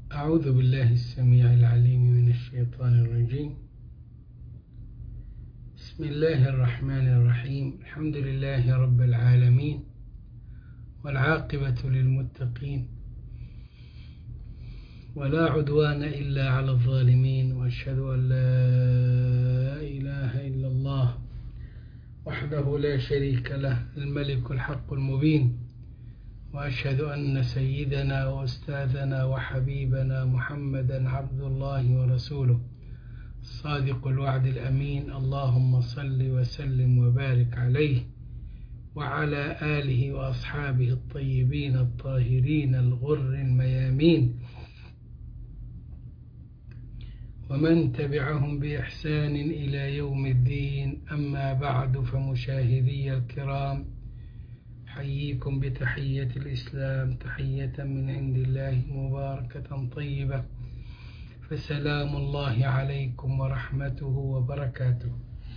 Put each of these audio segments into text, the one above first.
أعوذ بالله السميع العليم من الشيطان الرجيم. بسم الله الرحمن الرحيم. الحمد لله رب العالمين، والعاقبة للمتقين، ولا عدوان إلا على الظالمين، وأشهد أن لا إله إلا الله وحده لا شريك له الملك الحق المبين، وأشهد أن سيدنا وأستاذنا وحبيبنا محمدا عبد الله ورسوله الصادق الوعد الأمين. اللهم صل وسلم وبارك عليه وعلى آله وأصحابه الطيبين الطاهرين الغر الميامين، ومن تبعهم بإحسان إلى يوم الدين. أما بعد، فمشاهدي الكرام، حييكم بتحية الإسلام، تحية من عند الله مباركة طيبة، فسلام الله عليكم ورحمته وبركاته.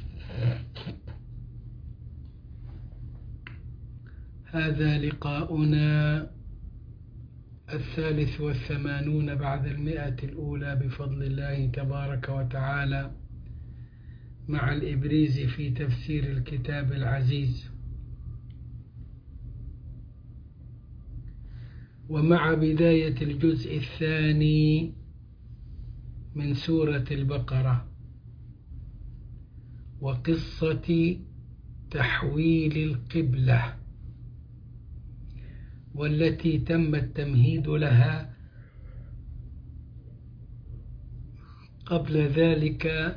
هذا لقاؤنا 83 بعد 100 الأولى بفضل الله تبارك وتعالى، مع الإبريز في تفسير الكتاب العزيز، ومع بداية الجزء الثاني من سورة البقرة، وقصة تحويل القبلة، والتي تم التمهيد لها قبل ذلك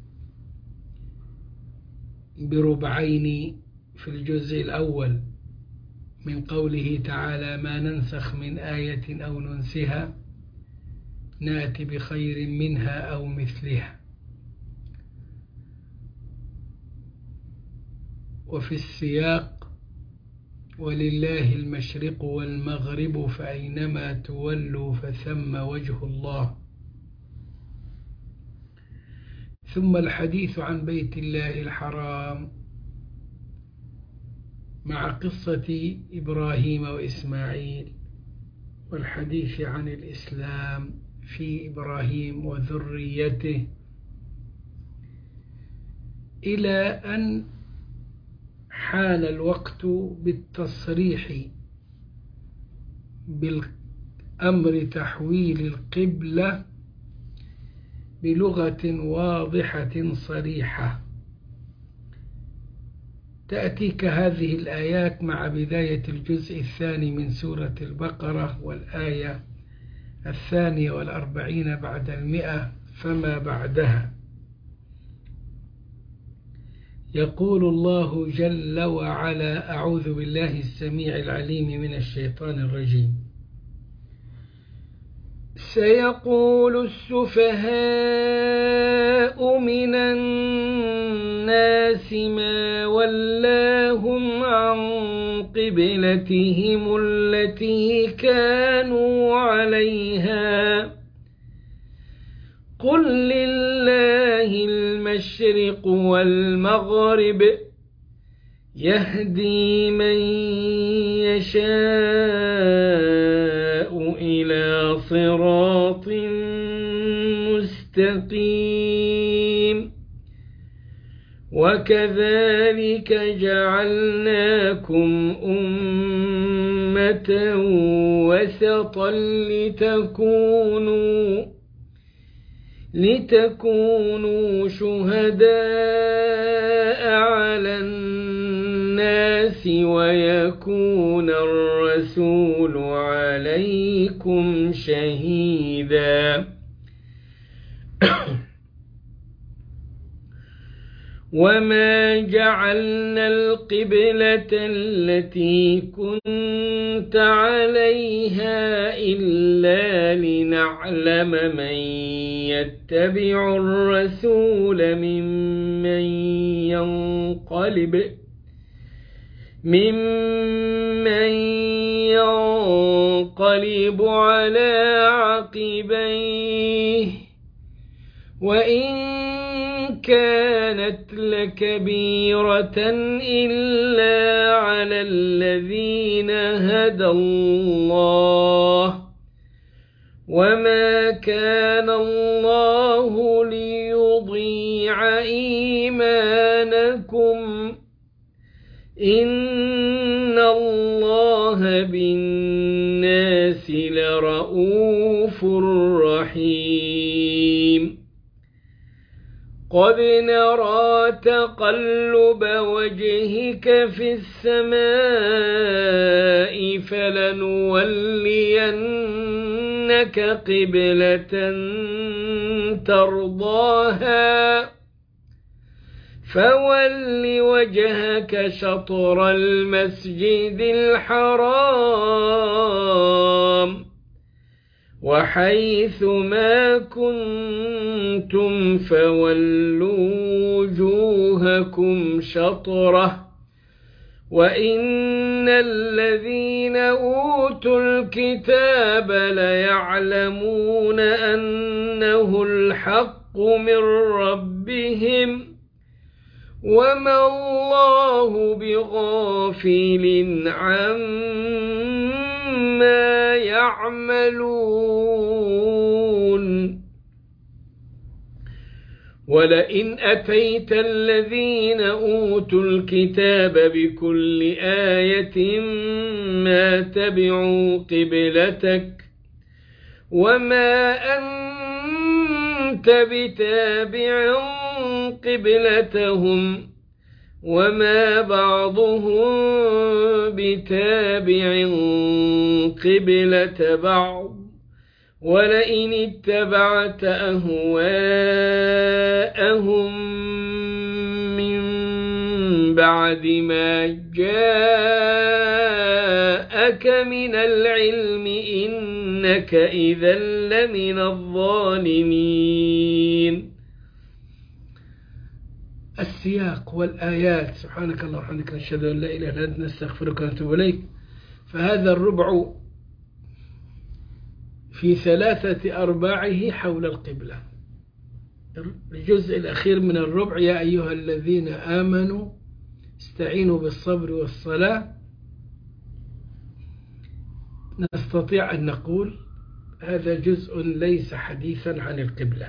بربعين في الجزء الأول، من قوله تعالى: ما ننسخ من آية أو ننسها نأتي بخير منها أو مثلها. وفي السياق: ولله المشرق والمغرب فأينما تولوا فثم وجه الله. ثم الحديث عن بيت الله الحرام، مع قصة إبراهيم وإسماعيل، والحديث عن الإسلام في إبراهيم وذريته، إلى أن حان الوقت بالتصريح بالأمر تحويل القبلة بلغة واضحة صريحة. تأتيك هذه الآيات مع بداية الجزء الثاني من سورة البقرة، والآية 42 بعد 100 فما بعدها. يقول الله جل وعلا: أعوذ بالله السميع العليم من الشيطان الرجيم. سيقول السفهاء من الناس ما ولاهم عن قبلتهم التي كانوا عليها، قل لله المشرق والمغرب، يهدي من يشاء إلى صراط مستقيم. وكذلك جعلناكم أمة وسطا لتكونوا شهداء على الناس ويكون الرسول عليكم شهيدا. وما جعلنا القبلة التي كنت عليها إلا لنعلم من يتبع الرسول ممن ينقلب على عقبيه، وإن كانت لكبيرة إلا على الذين هدى الله، وما كان الله ليضيع إيمانكم إن الله بالناس لرءوف رحيم قد نرى تقلب وجهك في السماء فلنولينك قبلة ترضاها فول وجهك شطر المسجد الحرام وحيث ما كنتم فولوا وجوهكم شطرة وإن الذين أوتوا الكتاب ليعلمون أنه الحق من ربهم وما الله بغافل عما يعملون ولئن أتيت الذين أوتوا الكتاب بكل آية ما تبعوا قبلتك وما أنت بتابع قبلتهم وما بعضهم بتابع قبلة بعض ولئن اتبعت أهواءهم من بعد ما جاءك من العلم إنك إذا لمن الظالمين. السياق والآيات. سبحانك اللهم وبحمدك نشهد أن لا إله إلا أنت نستغفرك ونتوب إليك. فهذا الربع في 3/4 حول القبلة. الجزء الأخير من الربع يا أيها الذين آمنوا استعينوا بالصبر والصلاة. نستطيع أن نقول هذا جزء ليس حديثا عن القبلة،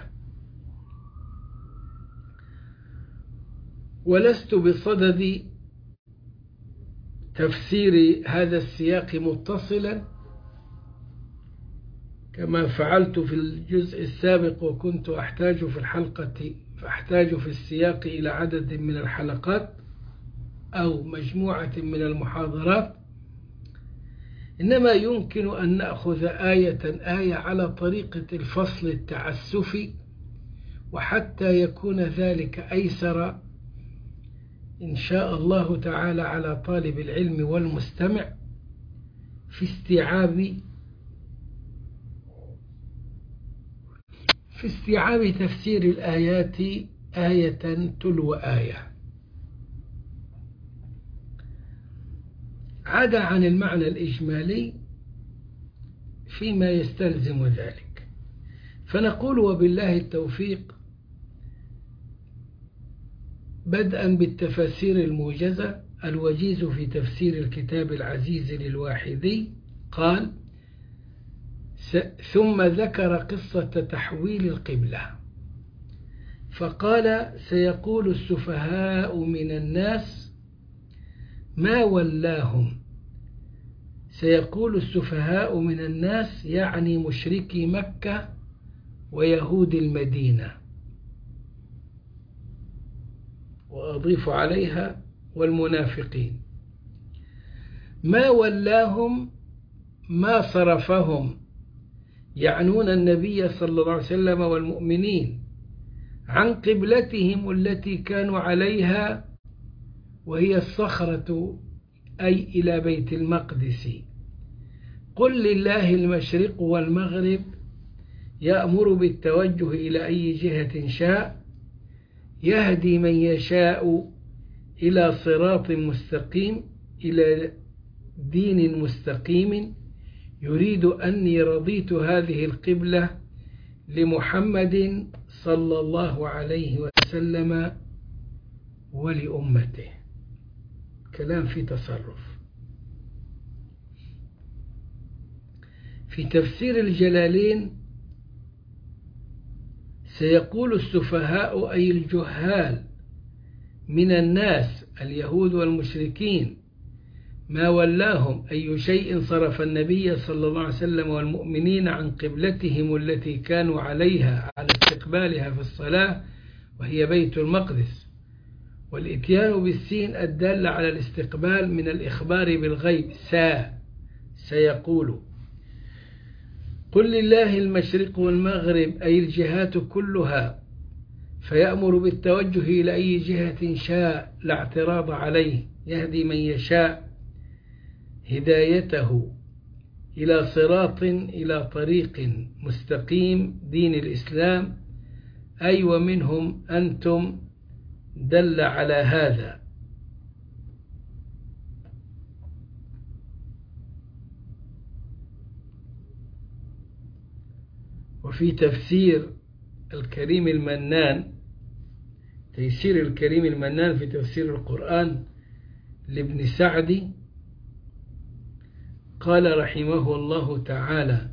ولست بصدد تفسير هذا السياق متصلا كما فعلت في الجزء السابق، وكنت أحتاج في السياق إلى عدد من الحلقات أو مجموعة من المحاضرات. إنما يمكن أن نأخذ آية على طريقة الفصل التعسفي، وحتى يكون ذلك أيسر إن شاء الله تعالى على طالب العلم والمستمع في استيعاب تفسير الآيات آية تلو آية. عدا عن المعنى الإجمالي فيما يستلزم ذلك، فنقول وبالله التوفيق، بدءا بالتفاسير الموجزة. الوجيز في تفسير الكتاب العزيز للواحدي قال: ثم ذكر قصة تحويل القبلة فقال: سيقول السفهاء من الناس ما ولاهم. سيقول السفهاء من الناس يعني مشركي مكة ويهود المدينة، وأضيف عليها والمنافقين. ما ولاهم ما صرفهم، يعنون النبي صلى الله عليه وسلم والمؤمنين، عن قبلتهم التي كانوا عليها، وهي الصخرة أي إلى بيت المقدس. قل لله المشرق والمغرب يأمر بالتوجه إلى أي جهة شاء، يهدي من يشاء إلى صراط مستقيم، إلى دين مستقيم. يريد أني رضيت هذه القبلة لمحمد صلى الله عليه وسلم ولأمته. كلام في تصرف. في تفسير الجلالين: سيقول السفهاء أي الجهال من الناس اليهود والمشركين ما ولاهم أي شيء صرف النبي صلى الله عليه وسلم والمؤمنين عن قبلتهم التي كانوا عليها على استقبالها في الصلاة وهي بيت المقدس. والإتيان بالسين الدالة على الاستقبال من الإخبار بالغيب. سيقول. قل لله المشرق والمغرب أي الجهات كلها، فيأمر بالتوجه إلى أي جهة شاء لا اعتراض عليه، يهدي من يشاء هدايته إلى صراط إلى طريق مستقيم دين الإسلام، أي ومنهم أنتم، دل على هذا. وفي تفسير الكريم المنان، تيسير الكريم المنان في تفسير القرآن لابن سعدي، قال رحمه الله تعالى: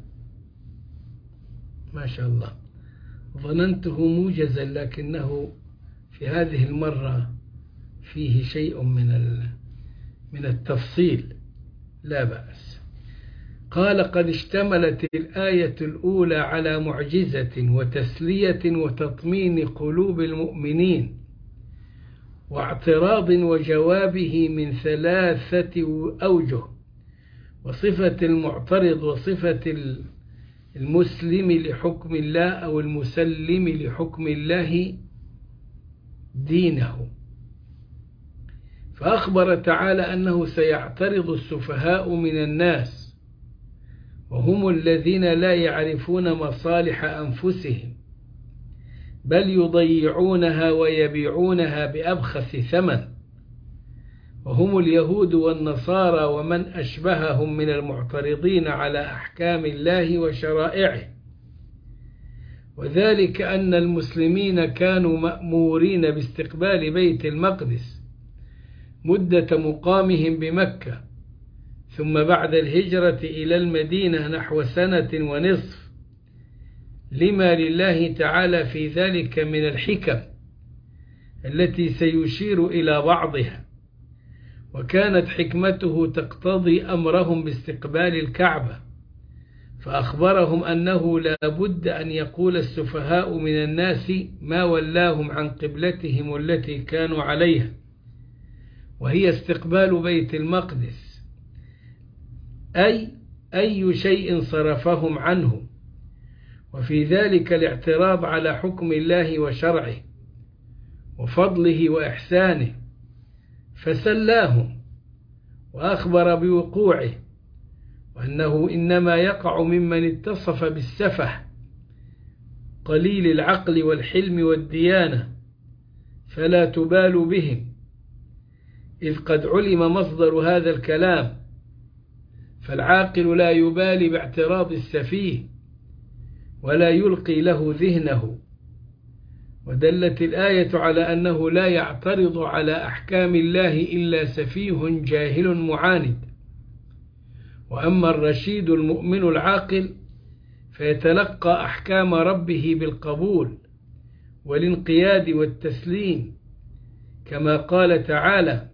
ما شاء الله، ظننته موجزا لكنه في هذه المرة فيه شيء من التفصيل، لا بأس. قال: قد اشتملت الآية الأولى على معجزة وتسلية وتطمين قلوب المؤمنين واعتراض وجوابه من 3 أوجه: وصفة المعترض، وصفة المسلم لحكم الله أو المسلم لحكم الله دينه. فأخبر تعالى أنه سيعترض السفهاء من الناس، وهم الذين لا يعرفون مصالح أنفسهم بل يضيعونها ويبيعونها بأبخس ثمن، وهم اليهود والنصارى ومن أشبههم من المعترضين على أحكام الله وشرائعه. وذلك أن المسلمين كانوا مأمورين باستقبال بيت المقدس مدة مقامهم بمكة، ثم بعد الهجرة إلى المدينة نحو 1.5 سنة، لما لله تعالى في ذلك من الحكم التي سيشير إلى بعضها. وكانت حكمته تقتضي أمرهم باستقبال الكعبة، فأخبرهم أنه لا بد أن يقول السفهاء من الناس ما ولاهم عن قبلتهم التي كانوا عليها، وهي استقبال بيت المقدس، أي شيء صرفهم عنه، وفي ذلك الاعتراض على حكم الله وشرعه وفضله وإحسانه، فسلاهم وأخبر بوقوعه، وأنه إنما يقع ممن اتصف بالسفه قليل العقل والحلم والديانة، فلا تبال بهم، إذ قد علم مصدر هذا الكلام، فالعاقل لا يبالي باعتراض السفيه ولا يلقي له ذهنه. ودلت الآية على أنه لا يعترض على أحكام الله إلا سفيه جاهل معاند. وأما الرشيد المؤمن العاقل فيتلقى أحكام ربه بالقبول والانقياد والتسليم، كما قال تعالى: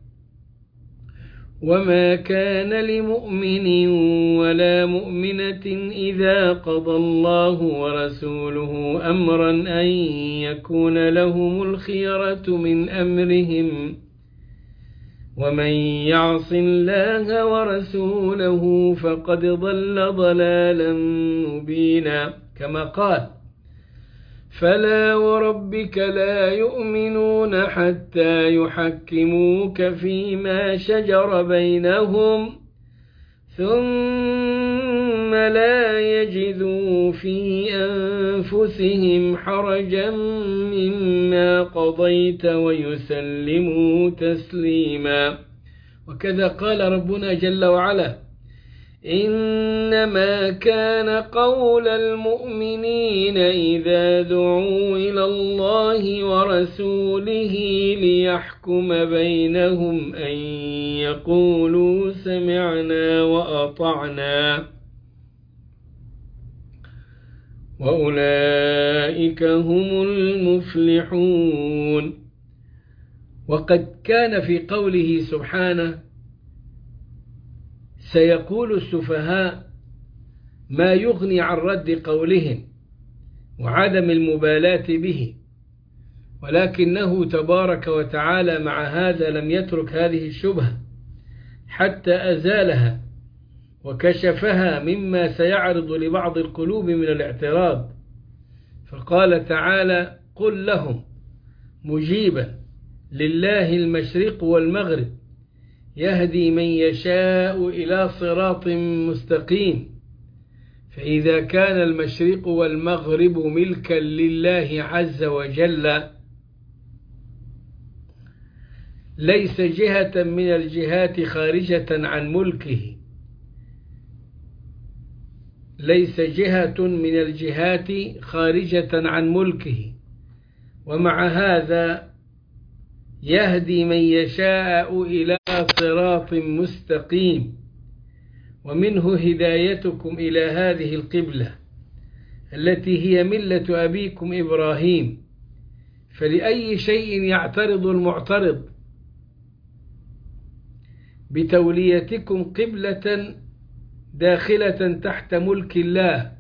وما كان لمؤمن ولا مؤمنة إذا قضى الله ورسوله أمرا أن يكون لهم الخيرة من أمرهم ومن يعص الله ورسوله فقد ضل ضلالا مبينا، كما قال: فلا وربك لا يؤمنون حتى يحكموك فيما شجر بينهم ثم لا يجدوا في أنفسهم حرجا مما قضيت ويسلموا تسليما. وكذا قال ربنا جل وعلا: إنما كان قول المؤمنين إذا دعوا إلى الله ورسوله ليحكم بينهم أن يقولوا سمعنا وأطعنا وأولئك هم المفلحون. وقد كان في قوله سبحانه سيقول السفهاء ما يغني عن رد قولهم وعدم المبالاة به، ولكنه تبارك وتعالى مع هذا لم يترك هذه الشبهة حتى أزالها وكشفها مما سيعرض لبعض القلوب من الاعتراض، فقال تعالى قل لهم مجيبا لله المشرق والمغرب يهدي من يشاء إلى صراط مستقيم. فإذا كان المشرق والمغرب ملكا لله عز وجل ليس جهة من الجهات خارجة عن ملكه، ليس جهة من الجهات خارجة عن ملكه، ومع هذا يهدي من يشاء إلى صراط مستقيم، ومنه هدايتكم إلى هذه القبلة التي هي ملة أبيكم إبراهيم. فلأي شيء يعترض المعترض بتوليتكم قبلة داخلة تحت ملك الله؟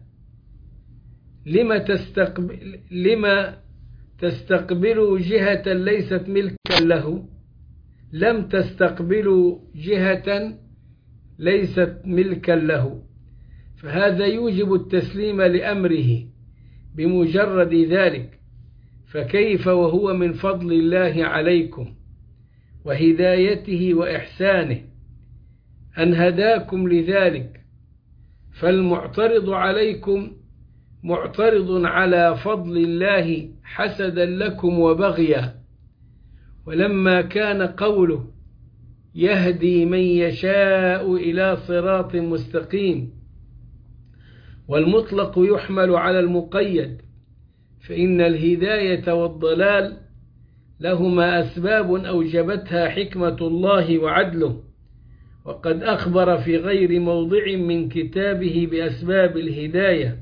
لما تستقبلوا جهة ليست ملكا له؟ لم تستقبلوا جهة ليست ملكا له، فهذا يوجب التسليم لأمره بمجرد ذلك، فكيف وهو من فضل الله عليكم وهدايته وإحسانه أن هداكم لذلك. فالمعترض عليكم معترض على فضل الله حسدا لكم وبغيا. ولما كان قوله يهدي من يشاء إلى صراط مستقيم والمطلق يحمل على المقيد، فإن الهداية والضلال لهما أسباب أوجبتها حكمة الله وعدله، وقد أخبر في غير موضع من كتابه بأسباب الهداية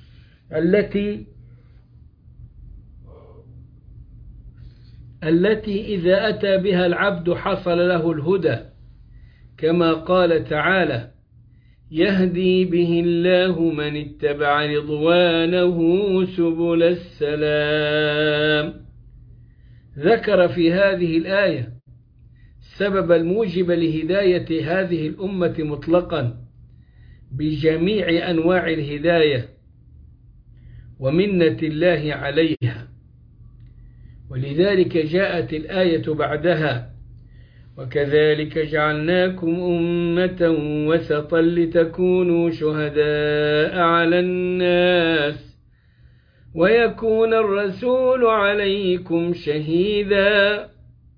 التي إذا أتى بها العبد حصل له الهدى، كما قال تعالى يهدي به الله من اتبع رضوانه سبل السلام. ذكر في هذه الآية السبب الموجب لهداية هذه الأمة مطلقا بجميع أنواع الهداية ومنة الله عليها، ولذلك جاءت الآية بعدها وكذلك جعلناكم أمة وسطا لتكونوا شهداء على الناس ويكون الرسول عليكم شهيدا،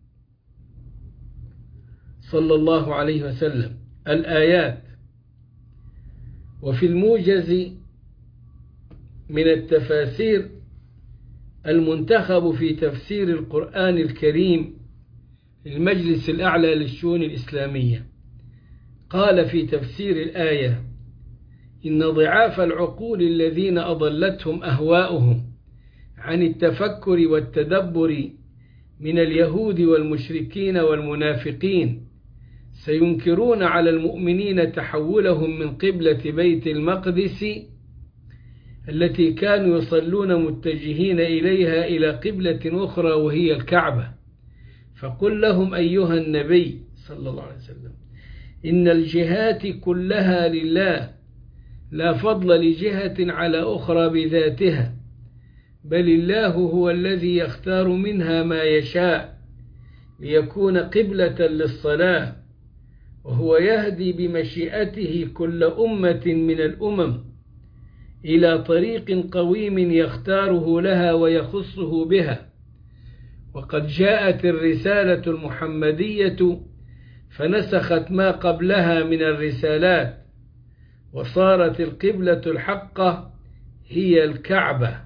صلى الله عليه وسلم. الآيات. وفي الموجز من التفاسير المنتخب في تفسير القرآن الكريم المجلس الأعلى للشؤون الإسلامية قال في تفسير الآية إن ضعاف العقول الذين أضلتهم أهواؤهم عن التفكر والتدبر من اليهود والمشركين والمنافقين سينكرون على المؤمنين تحولهم من قبلة بيت المقدس التي كانوا يصلون متجهين إليها إلى قبلة أخرى وهي الكعبة. فقل لهم أيها النبي صلى الله عليه وسلم إن الجهات كلها لله، لا فضل لجهة على أخرى بذاتها، بل الله هو الذي يختار منها ما يشاء ليكون قبلة للصلاة، وهو يهدي بمشيئته كل أمة من الأمم إلى طريق قويم يختاره لها ويخصه بها. وقد جاءت الرسالة المحمدية فنسخت ما قبلها من الرسالات، وصارت القبلة الحقة هي الكعبة.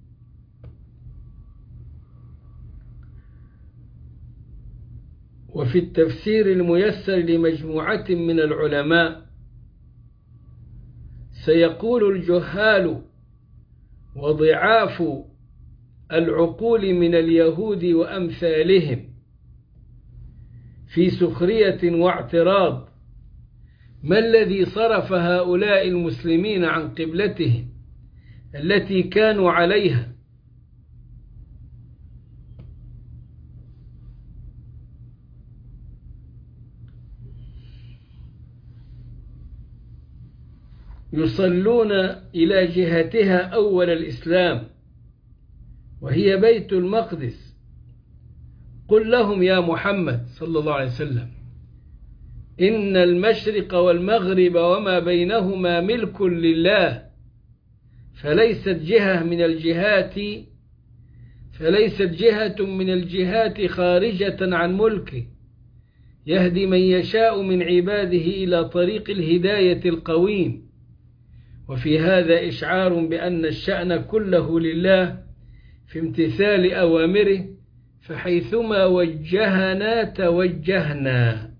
وفي التفسير الميسر لمجموعة من العلماء سيقول الجهال وضعاف العقول من اليهود وأمثالهم في سخرية واعتراض. ما الذي صرف هؤلاء المسلمين عن قبلتهم التي كانوا عليها؟ يصلون إلى جهتها أول الإسلام وهي بيت المقدس. قل لهم يا محمد صلى الله عليه وسلم إن المشرق والمغرب وما بينهما ملك لله، فليست جهة من الجهات خارجة عن ملكه، يهدي من يشاء من عباده إلى طريق الهداية القويم. وفي هذا إشعار بأن الشأن كله لله في امتثال أوامره، فحيثما وجهنا توجهنا.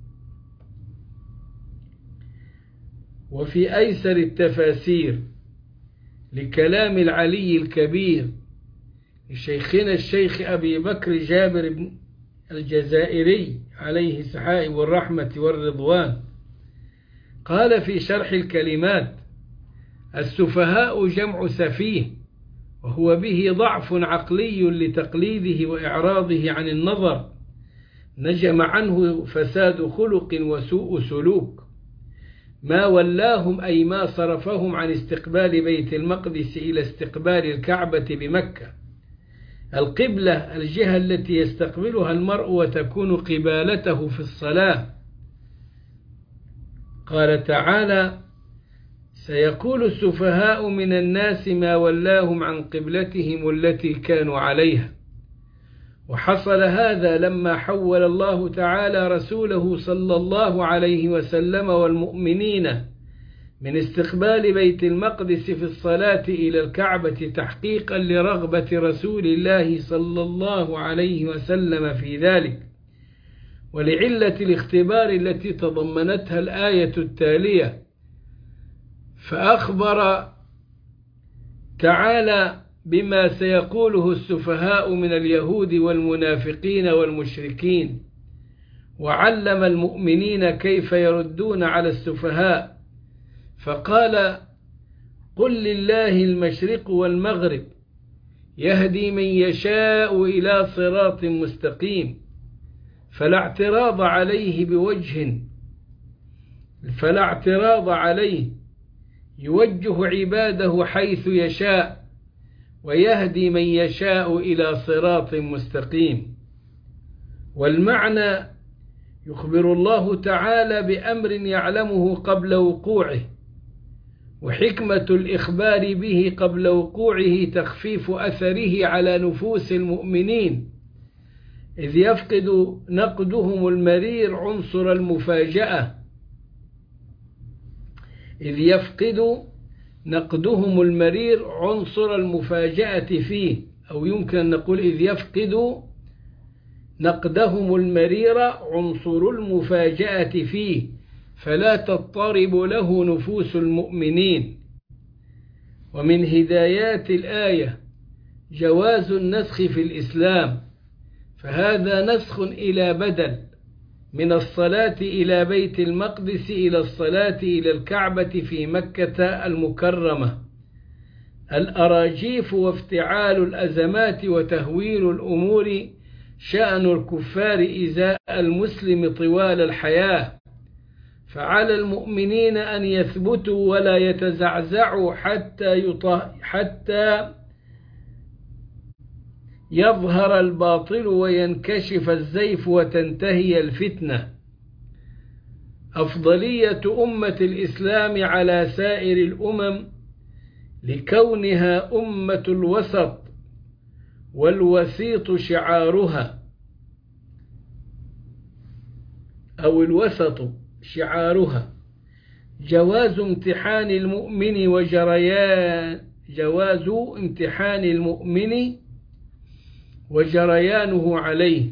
وفي أيسر التفاسير لكلام العلي الكبير لشيخنا الشيخ أبي بكر جابر بن الجزائري عليه سحائب الرحمة والرضوان، قال في شرح الكلمات: السفهاء جمع سفيه، وهو به ضعف عقلي لتقليده وإعراضه عن النظر، نجم عنه فساد خلق وسوء سلوك. ما ولاهم أي ما صرفهم عن استقبال بيت المقدس إلى استقبال الكعبة بمكة. القبلة الجهة التي يستقبلها المرء وتكون قبالته في الصلاة. قال تعالى: سيقول السفهاء من الناس ما ولاهم عن قبلتهم التي كانوا عليها. وحصل هذا لما حول الله تعالى رسوله صلى الله عليه وسلم والمؤمنين من استقبال بيت المقدس في الصلاة إلى الكعبة تحقيقا لرغبة رسول الله صلى الله عليه وسلم في ذلك، ولعلة الاختبار التي تضمنتها الآية التالية. فأخبر تعالى بما سيقوله السفهاء من اليهود والمنافقين والمشركين، وعلم المؤمنين كيف يردون على السفهاء، فقال: قل لله المشرق والمغرب يهدي من يشاء إلى صراط مستقيم. فلا اعتراض عليه، يوجه عباده حيث يشاء ويهدي من يشاء إلى صراط مستقيم. والمعنى: يخبر الله تعالى بأمر يعلمه قبل وقوعه، وحكمة الإخبار به قبل وقوعه تخفيف أثره على نفوس المؤمنين، إذ يفقد نقدهم المرير عنصر المفاجأة فيه، أو يمكن أن نقول إذ يفقد نقدهم المرير عنصر المفاجأة فيه، فلا تضطرب له نفوس المؤمنين. ومن هدايات الآية جواز النسخ في الإسلام، فهذا نسخ إلى بدل من الصلاة إلى بيت المقدس إلى الصلاة إلى الكعبة في مكة المكرمة. الأراجيف وافتعال الأزمات وتهويل الأمور شأن الكفار إزاء المسلم طوال الحياة، فعلى المؤمنين أن يثبتوا ولا يتزعزعوا حتى يظهر الباطل وينكشف الزيف وتنتهي الفتنة. أفضلية أمة الإسلام على سائر الأمم لكونها أمة الوسط، والوسيط شعارها، أو الوسط شعارها جواز امتحان المؤمن وجريانه عليه،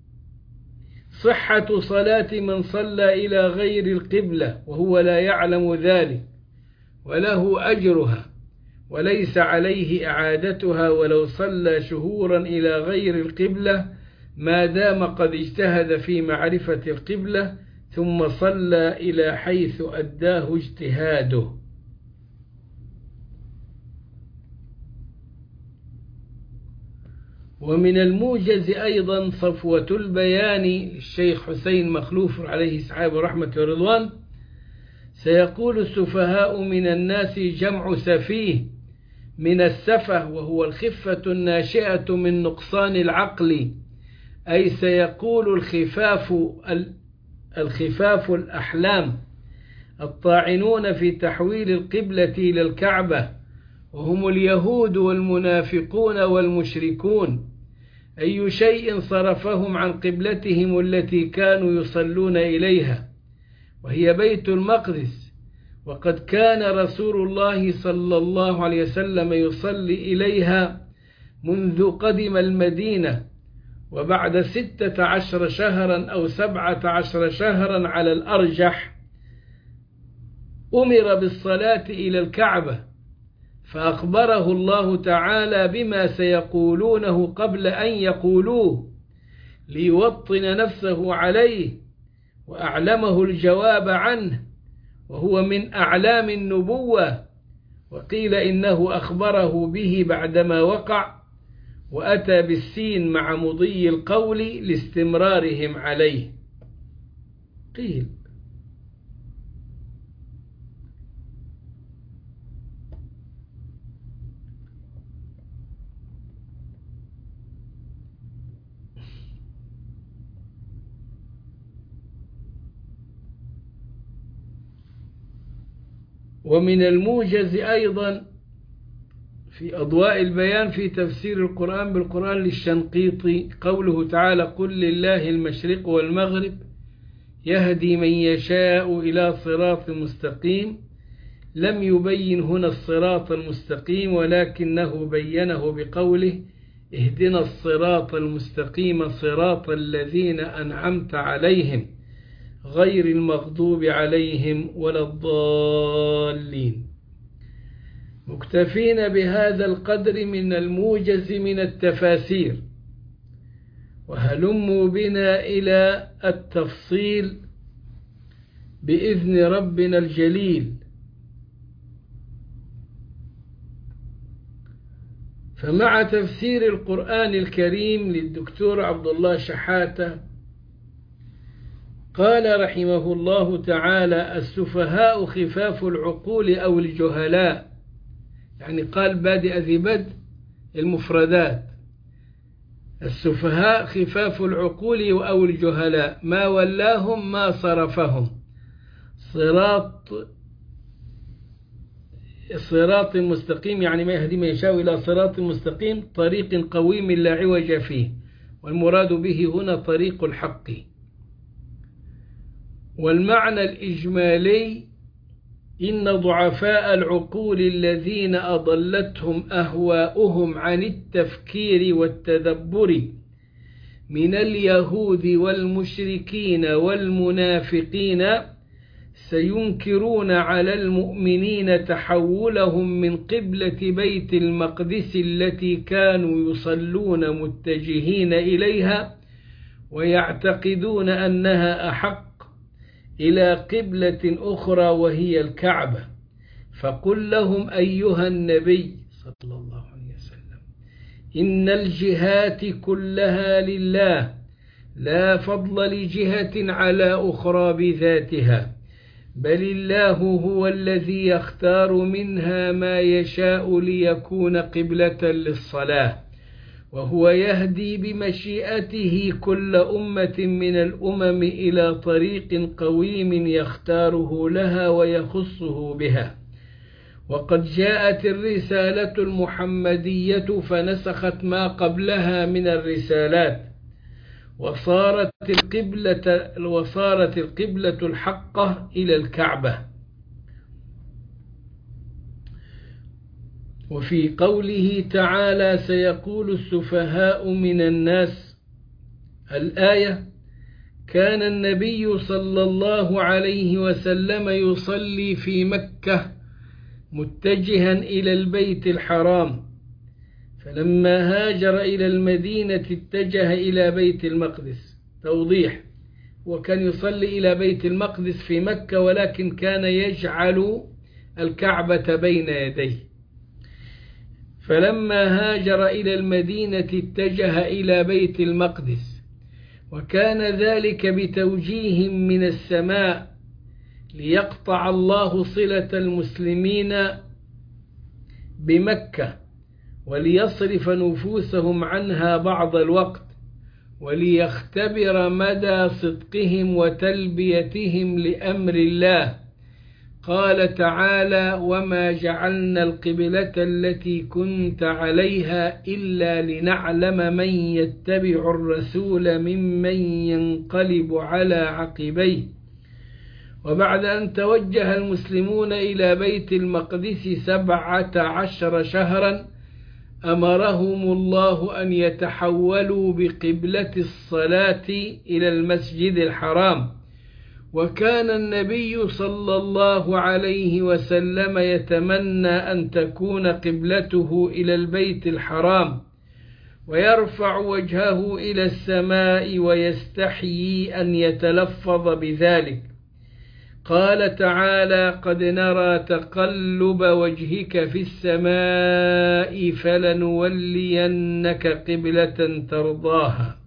صحة صلاة من صلى إلى غير القبلة وهو لا يعلم ذلك وله أجرها، وليس عليه إعادتها ولو صلى شهورا إلى غير القبلة ما دام قد اجتهد في معرفة القبلة ثم صلى إلى حيث أداه اجتهاده. ومن الموجز أيضا صفوة البيان للشيخ حسين مخلوف عليه السحاب ورحمة ورضوان: سيقول السفهاء من الناس جمع سفيه من السفه وهو الخفة الناشئة من نقصان العقل، أي سيقول الخفاف الأحلام الطاعنون في تحويل القبلة إلى الكعبة، وهم اليهود والمنافقون والمشركون، أي شيء صرفهم عن قبلتهم التي كانوا يصلون إليها وهي بيت المقدس، وقد كان رسول الله صلى الله عليه وسلم يصلي إليها منذ قدم المدينة، وبعد 16 شهرا أو 17 شهرا على الأرجح أمر بالصلاة إلى الكعبة، فأخبره الله تعالى بما سيقولونه قبل أن يقولوه ليوطن نفسه عليه، وأعلمه الجواب عنه، وهو من أعلام النبوة، وقيل إنه أخبره به بعدما وقع، وأتى بالسين مع مضي القول لاستمرارهم عليه. قيل ومن الموجز أيضا في أضواء البيان في تفسير القرآن بالقرآن للشنقيطي قوله تعالى: قل لله المشرق والمغرب يهدي من يشاء إلى صراط مستقيم. لم يبين هنا الصراط المستقيم، ولكنه بينه بقوله: اهدنا الصراط المستقيم صراط الذين أنعمت عليهم غير المغضوب عليهم ولا الضالين. مكتفين بهذا القدر من الموجز من التفاسير، وهلموا بنا إلى التفصيل بإذن ربنا الجليل. فمع تفسير القرآن الكريم للدكتور عبد الله شحاتة قال رحمه الله تعالى: السفهاء خفاف العقول أو الجهلاء، يعني قال بادئ ذي بدء المفردات. السفهاء خفاف العقول أو الجهلاء ما ولاهم ما صرفهم صراط مستقيم، يعني ما يهدي من يشاء إلى صراط مستقيم طريق قويم لا عوج فيه، والمراد به هنا طريق الحق. والمعنى الإجمالي: إن ضعفاء العقول الذين أضلتهم أهواؤهم عن التفكير والتدبر من اليهود والمشركين والمنافقين سينكرون على المؤمنين تحولهم من قبلة بيت المقدس التي كانوا يصلون متجهين إليها، ويعتقدون أنها أحق إلى قبلة أخرى وهي الكعبة. فقل لهم أيها النبي صلى الله عليه وسلم: إن الجهات كلها لله، لا فضل لجهة على أخرى بذاتها، بل الله هو الذي يختار منها ما يشاء ليكون قبلة للصلاة، وهو يهدي بمشيئته كل أمة من الأمم إلى طريق قويم يختاره لها ويخصه بها. وقد جاءت الرسالة المحمدية فنسخت ما قبلها من الرسالات، وصارت القبلة الحقة إلى الكعبة. وفي قوله تعالى: سيقول السفهاء من الناس، الآية: كان النبي صلى الله عليه وسلم يصلي في مكة متجها إلى البيت الحرام، فلما هاجر إلى المدينة اتجه إلى بيت المقدس. توضيح: وكان يصلي إلى بيت المقدس في مكة، ولكن كان يجعل الكعبة بين يديه. فلما هاجر إلى المدينة اتجه إلى بيت المقدس، وكان ذلك بتوجيه من السماء ليقطع الله صلة المسلمين بمكة، وليصرف نفوسهم عنها بعض الوقت، وليختبر مدى صدقهم وتلبيتهم لأمر الله. قال تعالى: وما جعلنا القبلة التي كنت عليها إلا لنعلم من يتبع الرسول ممن ينقلب على عقبيه. وبعد أن توجه المسلمون إلى بيت المقدس 17 شهرا أمرهم الله أن يتحولوا بقبلة الصلاة إلى المسجد الحرام. وكان النبي صلى الله عليه وسلم يتمنى أن تكون قبلته إلى البيت الحرام، ويرفع وجهه إلى السماء ويستحيي أن يتلفظ بذلك. قال تعالى: قد نرى تقلب وجهك في السماء فلنولينك قبلة ترضاها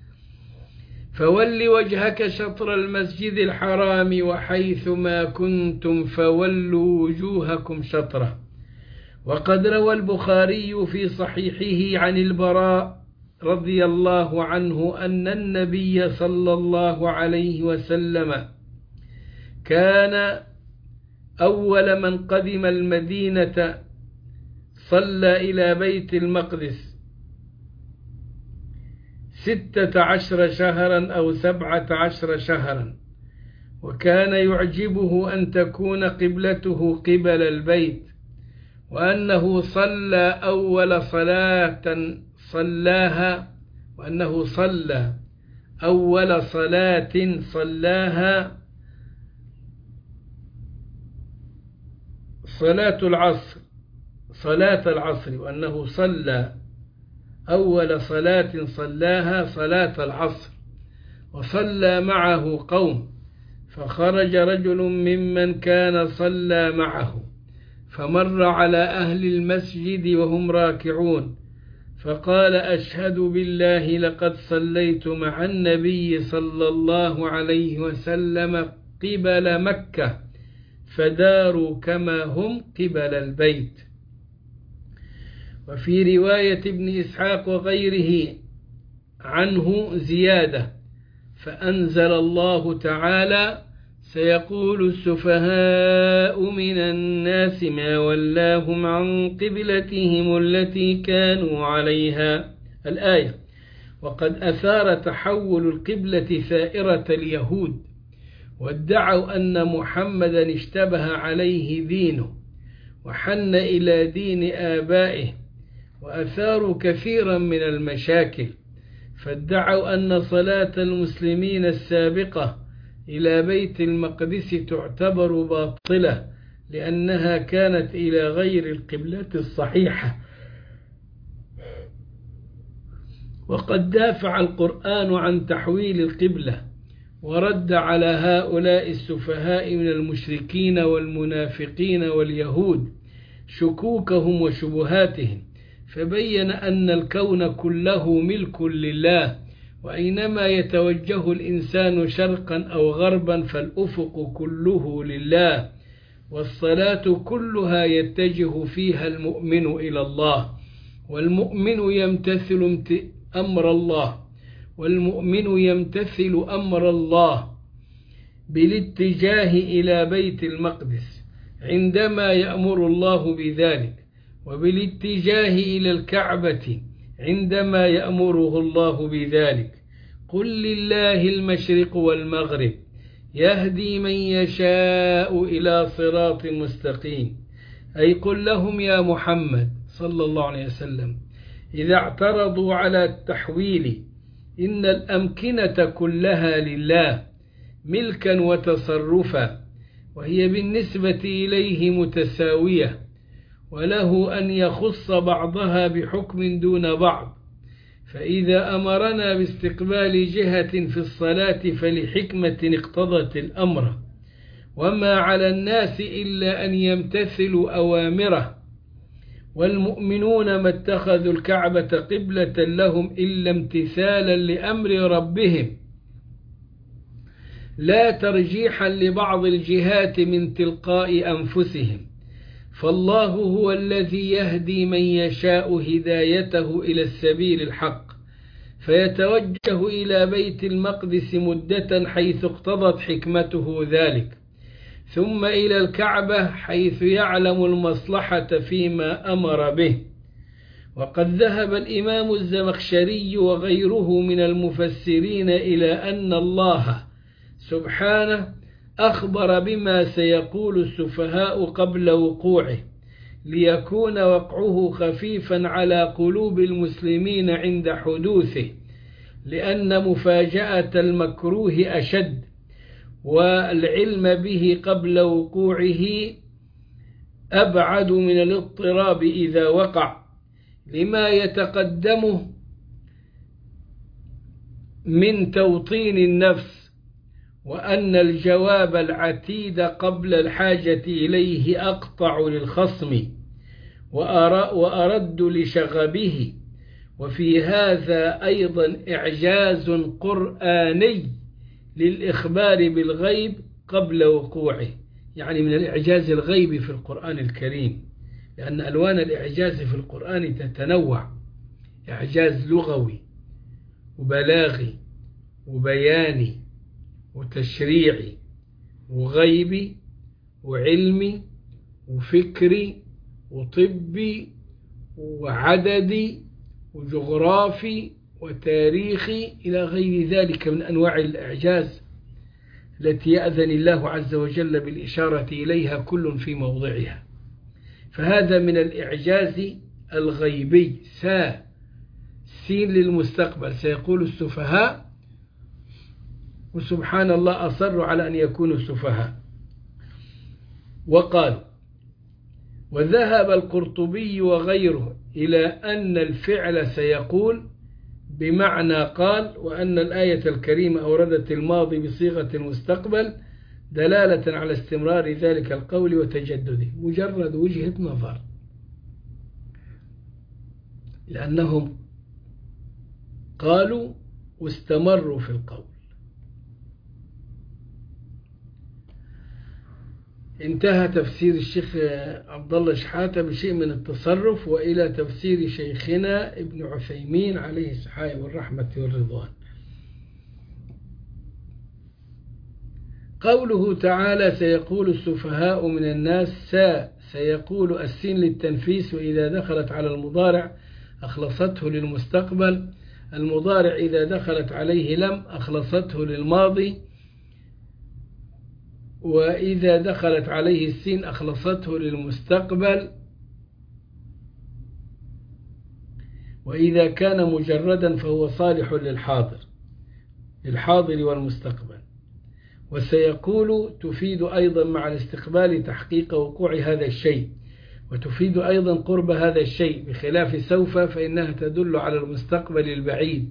فول وجهك شطر المسجد الحرام وحيث ما كنتم فولوا وجوهكم شطره. وقد روى البخاري في صحيحه عن البراء رضي الله عنه أن النبي صلى الله عليه وسلم كان أول من قدم المدينة صلى إلى بيت المقدس 16 شهرا أو 17 شهرا، وكان يعجبه أن تكون قبلته قبل البيت، وأنه صلى أول صلاة صلاها صلاة العصر، وأنه صلى أول صلاة صلاها صلاة العصر، وصلى معه قوم، فخرج رجل ممن كان صلى معه فمر على أهل المسجد وهم راكعون، فقال: أشهد بالله لقد صليت مع النبي صلى الله عليه وسلم قبل مكة، فداروا كما هم قبل البيت. وفي رواية ابن إسحاق وغيره عنه زيادة: فأنزل الله تعالى: سيقول السفهاء من الناس ما ولاهم عن قبلتهم التي كانوا عليها. الآية. وقد أثار تحول القبلة ثائرة اليهود، وادعوا أن محمدا اشتبه عليه دينه وحن إلى دين آبائه، وأثاروا كثيرا من المشاكل، فادعوا أن صلاة المسلمين السابقة إلى بيت المقدس تعتبر باطلة لأنها كانت إلى غير القبلة الصحيحة. وقد دافع القرآن عن تحويل القبلة، ورد على هؤلاء السفهاء من المشركين والمنافقين واليهود شكوكهم وشبهاتهم، فبين أن الكون كله ملك لله، وأينما يتوجه الإنسان شرقا أو غربا فالأفق كله لله، والصلاة كلها يتجه فيها المؤمن إلى الله، والمؤمن يمتثل أمر الله بالاتجاه إلى بيت المقدس عندما يأمر الله بذلك، وبالاتجاه إلى الكعبة عندما يأمره الله بذلك. قل لله المشرق والمغرب يهدي من يشاء إلى صراط مستقيم. أي قل لهم يا محمد صلى الله عليه وسلم إذا اعترضوا على التحويل إن الأمكنة كلها لله ملكا وتصرفا، وهي بالنسبة إليه متساوية، وله أن يخص بعضها بحكم دون بعض، فإذا أمرنا باستقبال جهة في الصلاة فلحكمة اقتضت الأمر، وما على الناس إلا أن يمتثلوا أوامره، والمؤمنون ما اتخذوا الكعبة قبلة لهم إلا امتثالا لأمر ربهم، لا ترجيحا لبعض الجهات من تلقاء أنفسهم، فالله هو الذي يهدي من يشاء هدايته إلى السبيل الحق، فيتوجه إلى بيت المقدس مدة حيث اقتضت حكمته ذلك، ثم إلى الكعبة حيث يعلم المصلحة فيما أمر به. وقد ذهب الإمام الزمخشري وغيره من المفسرين إلى أن الله سبحانه أخبر بما سيقول السفهاء قبل وقوعه، ليكون وقعه خفيفا على قلوب المسلمين عند حدوثه، لأن مفاجأة المكروه أشد، والعلم به قبل وقوعه أبعد من الاضطراب إذا وقع، لما يتقدمه من توطين النفس، وأن الجواب العتيد قبل الحاجة إليه أقطع للخصم وأرد لشغبه. وفي هذا أيضا إعجاز قرآني للإخبار بالغيب قبل وقوعه، يعني من الإعجاز الغيبي في القرآن الكريم، لأن ألوان الإعجاز في القرآن تتنوع: إعجاز لغوي وبلاغي وبياني وتشريعي وغيبي وعلمي وفكري وطبي وعددي وجغرافي وتاريخي إلى غير ذلك من أنواع الإعجاز التي يأذن الله عز وجل بالإشارة إليها كل في موضعها. فهذا من الإعجاز الغيبي. سين للمستقبل، سيقول السفهاء، وسبحان الله أصروا على أن يكونوا سفهاء. وقال: وذهب القرطبي وغيره إلى أن الفعل سيقول بمعنى قال، وأن الآية الكريمة أوردت الماضي بصيغة المستقبل دلالة على استمرار ذلك القول وتجدده. مجرد وجهة نظر، لأنهم قالوا واستمروا في القول. انتهى تفسير الشيخ عبد الله شحاتة بشيء من التصرف، وإلى تفسير شيخنا ابن عثيمين عليه السحاء والرحمة والرضوان. قوله تعالى: سيقول السفهاء من الناس، سيقول السين للتنفيس، وإذا دخلت على المضارع أخلصته للمستقبل، المضارع إذا دخلت عليه لم أخلصته للماضي، وإذا دخلت عليه السين أخلصته للمستقبل، وإذا كان مجردا فهو صالح للحاضر والمستقبل. وسيقول تفيد أيضا مع الاستقبال تحقيق وقوع هذا الشيء، وتفيد أيضا قرب هذا الشيء، بخلاف سوف فإنها تدل على المستقبل البعيد.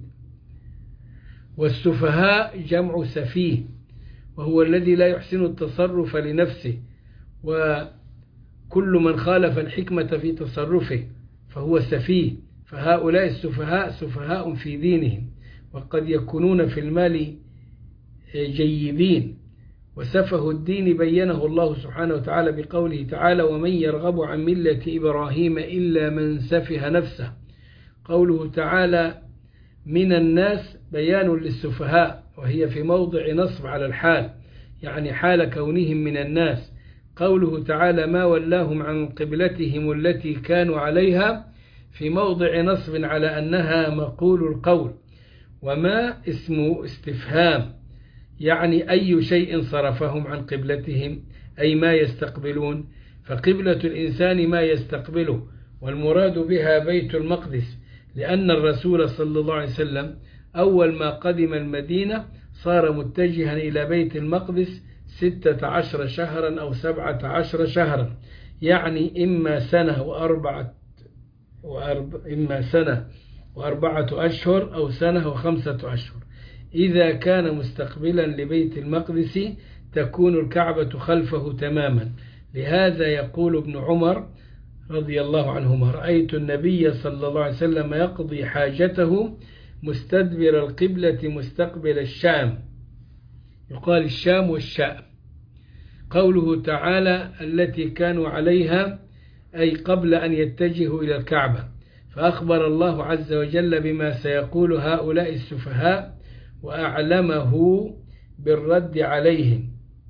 والسفهاء جمع سفيه، وهو الذي لا يحسن التصرف لنفسه، وكل من خالف الحكمة في تصرفه فهو سفيه. فهؤلاء السفهاء سفهاء في دينهم، وقد يكونون في المال جيدين. وسفه الدين بينه الله سبحانه وتعالى بقوله تعالى: ومن يرغب عن ملة إبراهيم إلا من سفه نفسه. قوله تعالى: من الناس بيان للسفهاء، وهي في موضع نصب على الحال، يعني حال كونهم من الناس. قوله تعالى: ما ولاهم عن قبلتهم التي كانوا عليها، في موضع نصب على أنها مقول القول. وما اسم استفهام، يعني أي شيء صرفهم عن قبلتهم، أي ما يستقبلون. فقبلة الإنسان ما يستقبله، والمراد بها بيت المقدس، لأن الرسول صلى الله عليه وسلم أول ما قدم المدينة صار متجها إلى بيت المقدس 16 شهرا أو 17 شهرا، يعني إما سنة وأربعة أشهر أو سنة و5 أشهر. إذا كان مستقبلا لبيت المقدس تكون الكعبة خلفه تماما. لهذا يقول ابن عمر رضي الله عنهما: رأيت النبي صلى الله عليه وسلم يقضي حاجته مستدبر القبلة مستقبل الشام. يقال الشام والشام. قوله تعالى: التي كانوا عليها، أي قبل أن يتجهوا إلى الكعبة. فأخبر الله عز وجل بما سيقول هؤلاء السفهاء وأعلمه بالرد عليهم.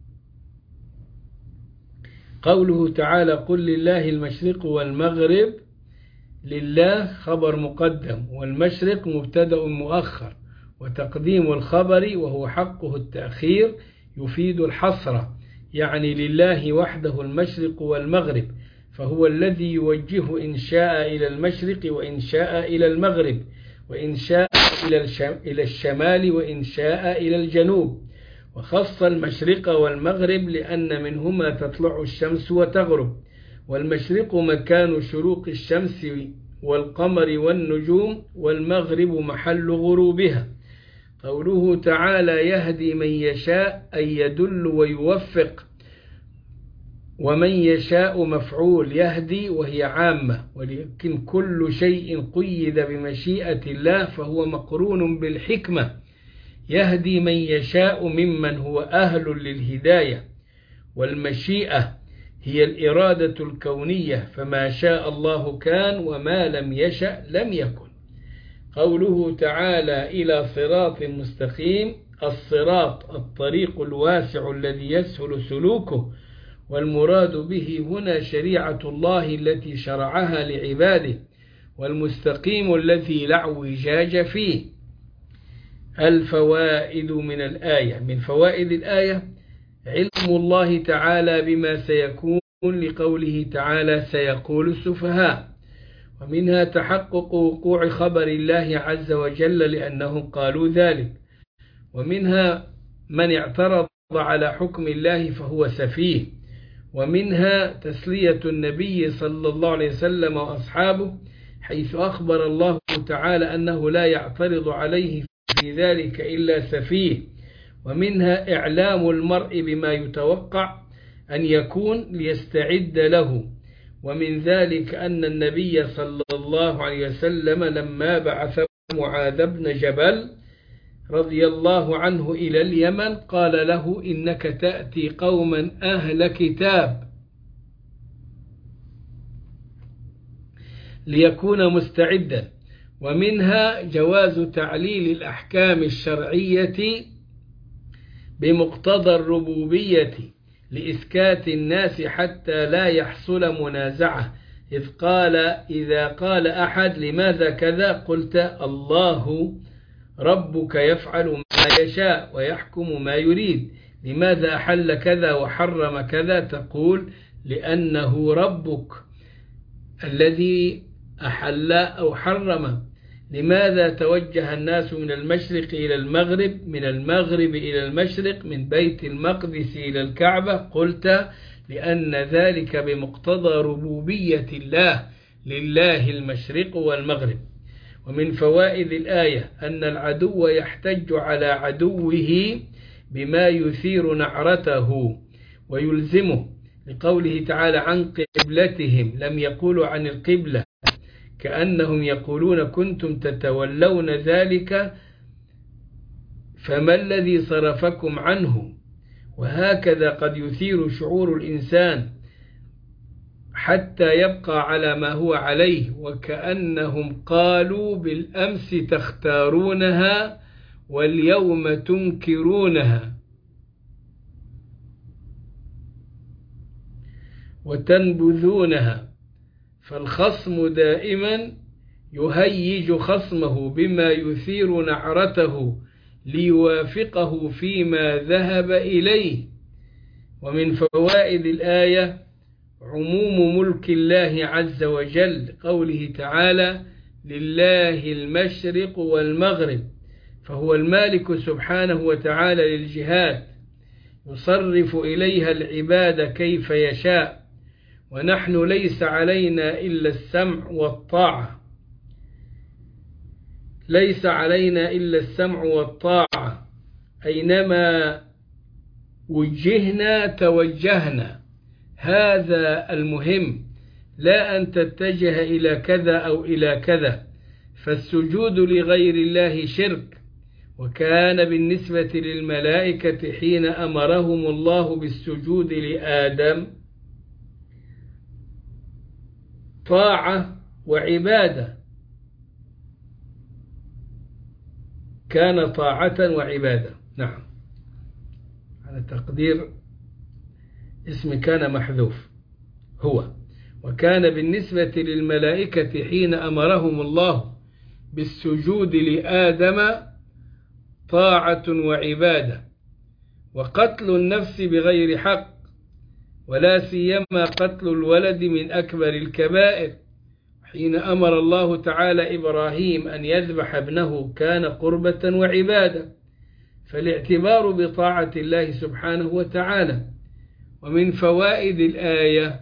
قوله تعالى: قل لله المشرق والمغرب، لله خبر مقدم، والمشرق مبتدأ مؤخر، وتقديم الخبر وهو حقه التأخير يفيد الحصر، يعني لله وحده المشرق والمغرب، فهو الذي يوجه إن شاء إلى المشرق وإن شاء إلى المغرب، وإن شاء إلى الشمال وإن شاء إلى الجنوب. وخص المشرق والمغرب لأن منهما تطلع الشمس وتغرب، والمشرق مكان شروق الشمس والقمر والنجوم، والمغرب محل غروبها. قوله تعالى: يهدي من يشاء، أي يدل ويوفق، ومن يشاء مفعول يهدي وهي عامة، ولكن كل شيء قيد بمشيئة الله فهو مقرون بالحكمة. يهدي من يشاء ممن هو أهل للهداية، والمشيئة هي الإرادة الكونية، فما شاء الله كان وما لم يشأ لم يكن. قوله تعالى: إلى صراط مستقيم، الصراط الطريق الواسع الذي يسهل سلوكه، والمراد به هنا شريعة الله التي شرعها لعباده، والمستقيم الذي لا اعوجاج فيه. الفوائد من الآية: من فوائد الآية علم الله تعالى بما سيكون، لقوله تعالى: سيقول السفهاء. ومنها تحقق وقوع خبر الله عز وجل لأنهم قالوا ذلك. ومنها من اعترض على حكم الله فهو سفيه. ومنها تسلية النبي صلى الله عليه وسلم وأصحابه، حيث أخبر الله تعالى أنه لا يعترض عليه في ذلك إلا سفيه. ومنها إعلام المرء بما يتوقع أن يكون ليستعد له. ومن ذلك أن النبي صلى الله عليه وسلم لما بعث معاذ بن جبل رضي الله عنه إلى اليمن قال له: إنك تأتي قوما أهل كتاب، ليكون مستعدا. ومنها جواز تعليل الأحكام الشرعية بمقتضى الربوبية لإسكات الناس حتى لا يحصل منازعة، إذا قال أحد: لماذا كذا؟ قلت: الله ربك يفعل ما يشاء ويحكم ما يريد. لماذا أحل كذا وحرم كذا؟ تقول: لأنه ربك الذي أحل أو حرم. لماذا توجه الناس من المشرق إلى المغرب، من المغرب إلى المشرق، من بيت المقدس إلى الكعبة؟ قلت: لأن ذلك بمقتضى ربوبية الله، لله المشرق والمغرب. ومن فوائد الآية أن العدو يحتج على عدوه بما يثير نعرته ويلزمه، لقوله تعالى: عن قبلتهم، لم يقولوا عن القبلة، كأنهم يقولون: كنتم تتولون ذلك فما الذي صرفكم عنه. وهكذا قد يثير شعور الإنسان حتى يبقى على ما هو عليه، وكأنهم قالوا: بالأمس تختارونها واليوم تنكرونها وتنبذونها. فالخصم دائما يهيج خصمه بما يثير نعرته ليوافقه فيما ذهب إليه. ومن فوائد الآية عموم ملك الله عز وجل، قوله تعالى: لله المشرق والمغرب، فهو المالك سبحانه وتعالى للجهات، يصرف إليها العباد كيف يشاء، ونحن ليس علينا إلا السمع والطاعة، ليس علينا إلا السمع والطاعة، أينما وجهنا توجهنا، هذا المهم، لا أن تتجه إلى كذا أو إلى كذا. فالسجود لغير الله شرك. وكان بالنسبة للملائكة حين أمرهم الله بالسجود لآدم طاعة وعبادة، كان طاعة وعبادة. نعم، على تقدير اسم كان محذوف هو. وكان بالنسبة للملائكة حين أمرهم الله بالسجود لآدم طاعة وعبادة، وقتل النفس بغير حق، ولا سيما قتل الولد من أكبر الكبائر. حين أمر الله تعالى إبراهيم أن يذبح ابنه كان قربة وعبادة، فالاعتبار بطاعة الله سبحانه وتعالى. ومن فوائد الآية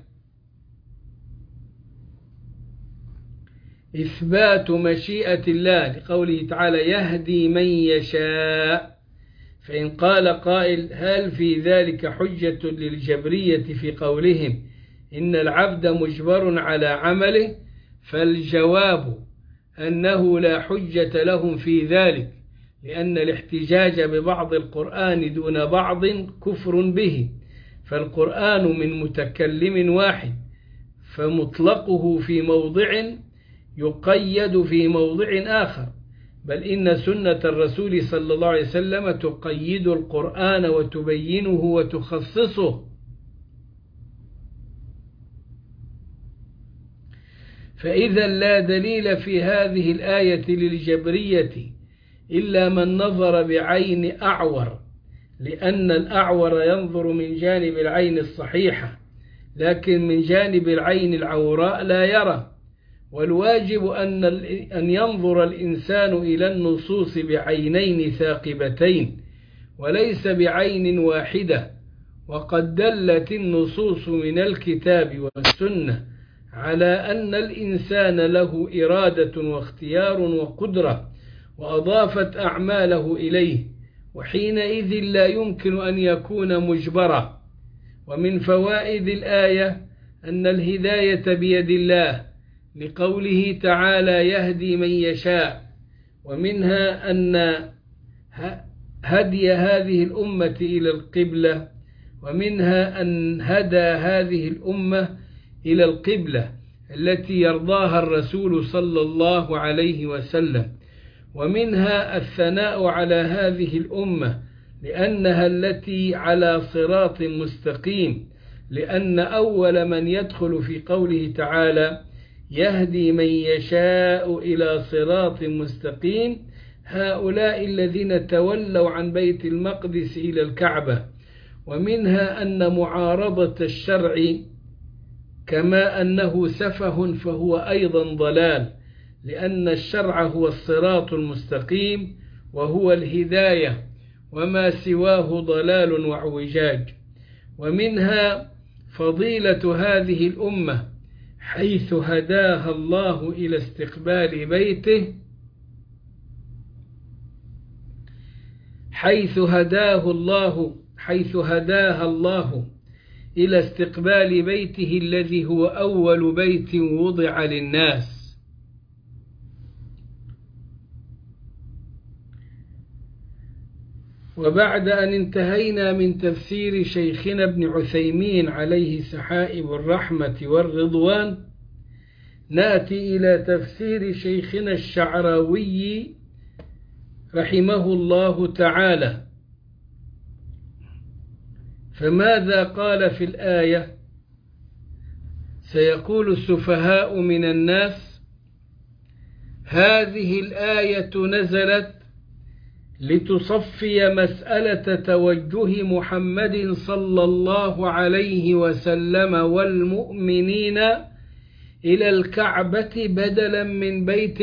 إثبات مشيئة الله، لقوله تعالى يهدي من يشاء. فإن قال قائل هل في ذلك حجة للجبرية في قولهم إن العبد مجبر على عمله؟ فالجواب أنه لا حجة لهم في ذلك، لأن الاحتجاج ببعض القرآن دون بعض كفر به، فالقرآن من متكلم واحد، فمطلقه في موضع يقيد في موضع آخر، بل إن سنة الرسول صلى الله عليه وسلم تقيد القرآن وتبينه وتخصصه. فإذا لا دليل في هذه الآية للجبرية إلا من نظر بعين أعور، لأن الأعور ينظر من جانب العين الصحيحة، لكن من جانب العين العوراء لا يرى. والواجب أن ينظر الإنسان إلى النصوص بعينين ثاقبتين وليس بعين واحدة. وقد دلت النصوص من الكتاب والسنة على أن الإنسان له إرادة واختيار وقدرة، وأضافت أعماله إليه، وحينئذ لا يمكن أن يكون مجبرا. ومن فوائد الآية أن الهداية بيد الله، لقوله تعالى يهدي من يشاء. ومنها أن هدي هذه الأمة إلى القبلة، ومنها أن هدى هذه الأمة إلى القبلة التي يرضاها الرسول صلى الله عليه وسلم. ومنها الثناء على هذه الأمة لأنها التي على صراط مستقيم، لأن أول من يدخل في قوله تعالى يهدي من يشاء إلى صراط مستقيم هؤلاء الذين تولوا عن بيت المقدس إلى الكعبة. ومنها أن معارضة الشرع كما أنه سفه فهو أيضا ضلال، لأن الشرع هو الصراط المستقيم وهو الهداية، وما سواه ضلال واعوجاج. ومنها فضيلة هذه الأمة حيث هداها الله إلى استقبال بيته، حيث هداها الله إلى استقبال بيته الذي هو أول بيت وضع للناس. وبعد أن انتهينا من تفسير شيخنا ابن عثيمين عليه سحائب الرحمة والرضوان، نأتي إلى تفسير شيخنا الشعراوي رحمه الله تعالى. فماذا قال في الآية؟ سيقول السفهاء من الناس هذه الآية نزلت لتصفي مسألة توجه محمد صلى الله عليه وسلم والمؤمنين إلى الكعبة بدلا من بيت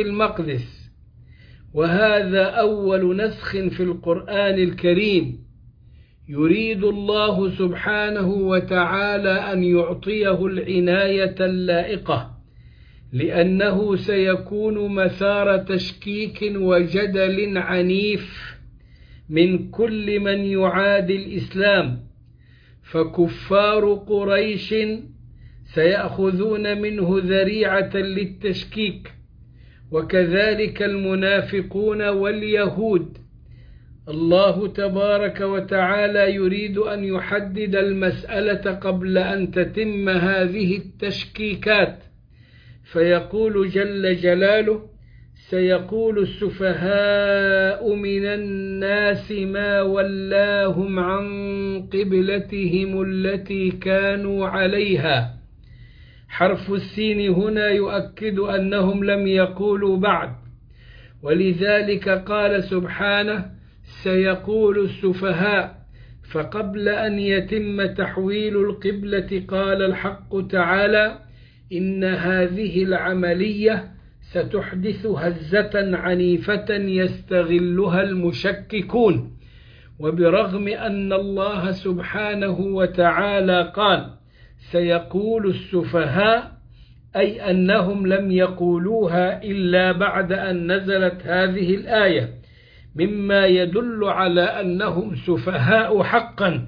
المقدس، وهذا أول نسخ في القرآن الكريم يريد الله سبحانه وتعالى أن يعطيه العناية اللائقة، لأنه سيكون مثار تشكيك وجدل عنيف من كل من يعادي الإسلام، فكفار قريش سيأخذون منه ذريعة للتشكيك، وكذلك المنافقون واليهود. الله تبارك وتعالى يريد أن يحدد المسألة قبل أن تتم هذه التشكيكات، فيقول جل جلاله: سيقول السفهاء من الناس ما ولاهم عن قبلتهم التي كانوا عليها. حرف السين هنا يؤكد أنهم لم يقولوا بعد، ولذلك قال سبحانه: سيقول السفهاء. فقبل أن يتم تحويل القبلة قال الحق تعالى: إن هذه العملية ستحدث هزة عنيفة يستغلها المشككون. وبرغم أن الله سبحانه وتعالى قال: سيقول السفهاء، أي أنهم لم يقولوها إلا بعد أن نزلت هذه الآية، مما يدل على أنهم سفهاء حقا،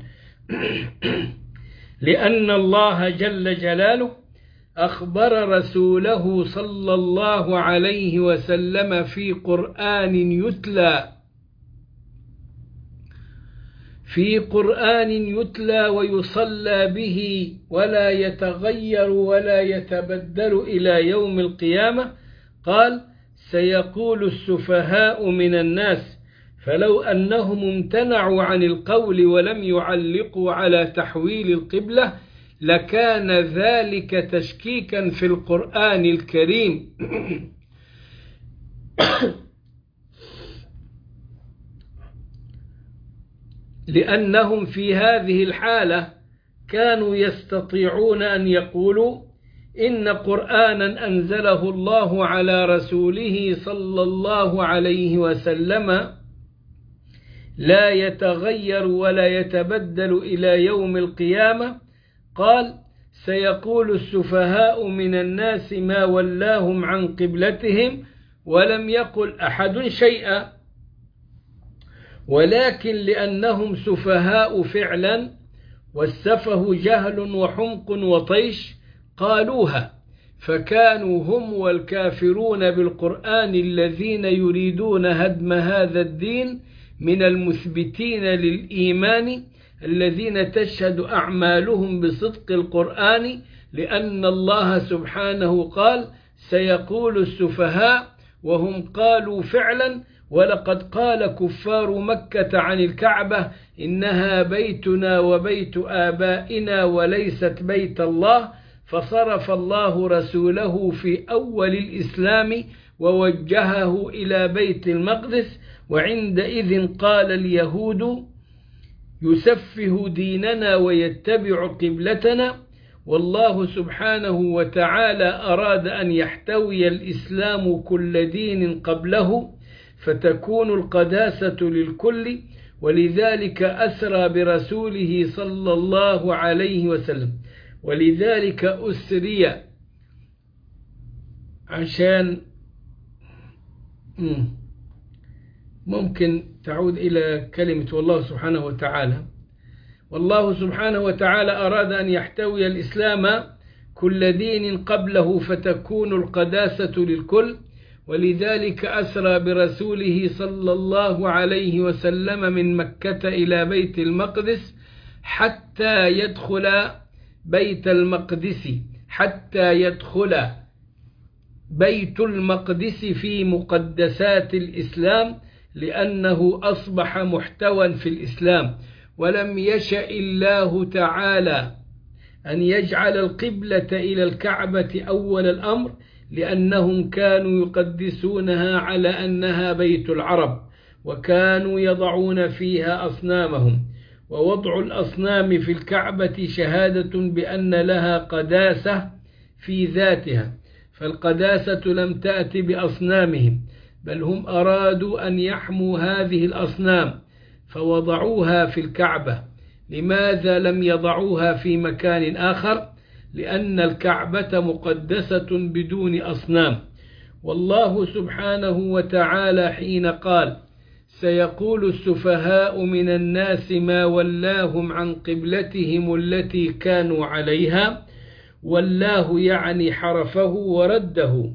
لأن الله جل جلاله أخبر رسوله صلى الله عليه وسلم في قرآن يتلى ويصلى به ولا يتغير ولا يتبدل إلى يوم القيامة، قال: سيقول السفهاء من الناس. فلو أنهم امتنعوا عن القول ولم يعلقوا على تحويل القبلة لكان ذلك تشكيكا في القرآن الكريم لأنهم في هذه الحالة كانوا يستطيعون أن يقولوا: إن قرآنا أنزله الله على رسوله صلى الله عليه وسلم لا يتغير ولا يتبدل إلى يوم القيامة. قال: سيقول السفهاء من الناس ما ولاهم عن قبلتهم، ولم يقل أحد شيئا، ولكن لأنهم سفهاء فعلا والسفه جهل وحمق وطيش قالوها، فكانوا هم والكافرون بالقرآن الذين يريدون هدم هذا الدين من المثبتين للإيمان الذين تشهد أعمالهم بصدق القرآن، لأن الله سبحانه قال: سيقول السفهاء، وهم قالوا فعلا. ولقد قال كفار مكة عن الكعبة: إنها بيتنا وبيت آبائنا وليست بيت الله، فصرف الله رسوله في أول الإسلام ووجهه إلى بيت المقدس. وعندئذ قال اليهود: يسفه ديننا ويتبع قبلتنا. والله سبحانه وتعالى أراد أن يحتوي الإسلام كل دين قبله، فتكون القداسة للكل، ولذلك أسرى برسوله صلى الله عليه وسلم. ولذلك أسري عشان ممكن تعود إلى كلمة والله سبحانه وتعالى. والله سبحانه وتعالى أراد أن يحتوي الإسلام كل دين قبله، فتكون القداسة للكل، ولذلك أسرى برسوله صلى الله عليه وسلم من مكة إلى بيت المقدس حتى يدخل بيت المقدس في مقدسات الإسلام، لأنه أصبح محتوى في الإسلام. ولم يشأ الله تعالى أن يجعل القبلة إلى الكعبة أول الأمر، لأنهم كانوا يقدسونها على أنها بيت العرب، وكانوا يضعون فيها أصنامهم. ووضع الأصنام في الكعبة شهادة بأن لها قداسة في ذاتها، فالقداسة لم تأت بأصنامهم، بل هم أرادوا أن يحموا هذه الأصنام فوضعوها في الكعبة. لماذا لم يضعوها في مكان آخر؟ لأن الكعبة مقدسة بدون أصنام. والله سبحانه وتعالى حين قال: سيقول السفهاء من الناس ما ولاهم عن قبلتهم التي كانوا عليها، ولاه يعني حرفه ورده،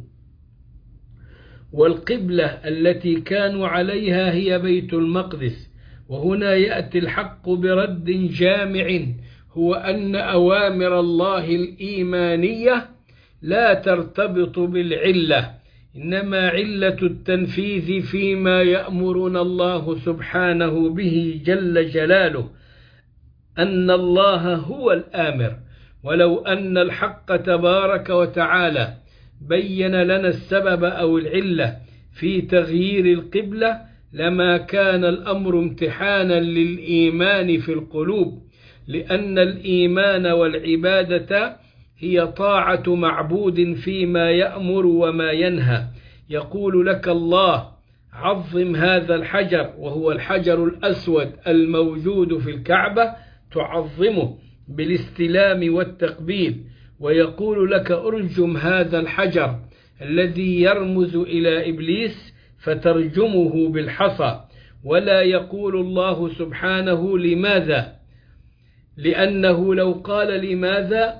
والقبلة التي كانوا عليها هي بيت المقدس. وهنا يأتي الحق برد جامع، هو أن أوامر الله الإيمانية لا ترتبط بالعلة، إنما علة التنفيذ فيما يأمرنا الله سبحانه به جل جلاله، أن الله هو الآمر. ولو أن الحق تبارك وتعالى بين لنا السبب أو العلة في تغيير القبلة لما كان الأمر امتحانا للإيمان في القلوب، لأن الإيمان والعبادة هي طاعة معبود فيما يأمر وما ينهى. يقول لك الله: عظم هذا الحجر، وهو الحجر الأسود الموجود في الكعبة، تعظمه بالاستلام والتقبيل. ويقول لك: أرجم هذا الحجر الذي يرمز إلى إبليس، فترجمه بالحصى. ولا يقول الله سبحانه لماذا، لأنه لو قال لماذا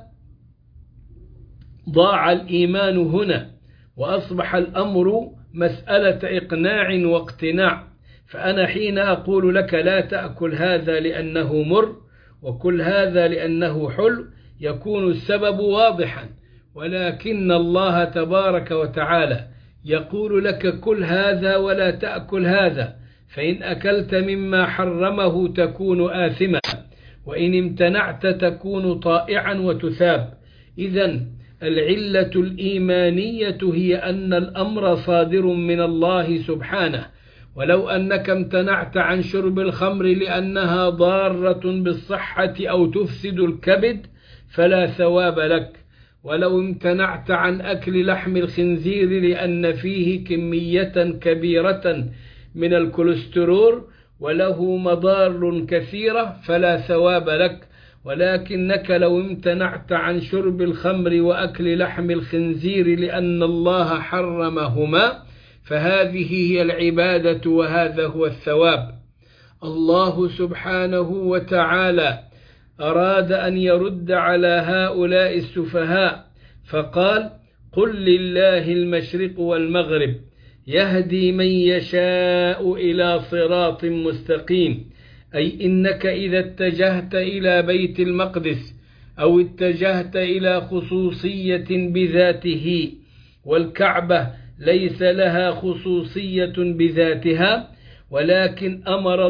ضاع الإيمان هنا، وأصبح الأمر مسألة إقناع واقتناع. فأنا حين أقول لك لا تأكل هذا لأنه مر، وكل هذا لأنه حلو، يكون السبب واضحا. ولكن الله تبارك وتعالى يقول لك: كل هذا ولا تأكل هذا، فإن أكلت مما حرمه تكون آثما، وإن امتنعت تكون طائعا وتثاب. إذن العلة الإيمانية هي أن الأمر صادر من الله سبحانه. ولو أنك امتنعت عن شرب الخمر لأنها ضارة بالصحة أو تفسد الكبد فلا ثواب لك. ولو امتنعت عن أكل لحم الخنزير لأن فيه كمية كبيرة من الكوليسترول وله مضار كثيرة فلا ثواب لك. ولكنك لو امتنعت عن شرب الخمر وأكل لحم الخنزير لأن الله حرمهما فهذه هي العبادة وهذا هو الثواب. الله سبحانه وتعالى أراد أن يرد على هؤلاء السفهاء فقال: قل لله المشرق والمغرب يهدي من يشاء إلى صراط مستقيم. أي إنك إذا اتجهت إلى بيت المقدس أو اتجهت إلى خصوصية بذاته، والكعبة ليس لها خصوصية بذاتها، ولكن أمر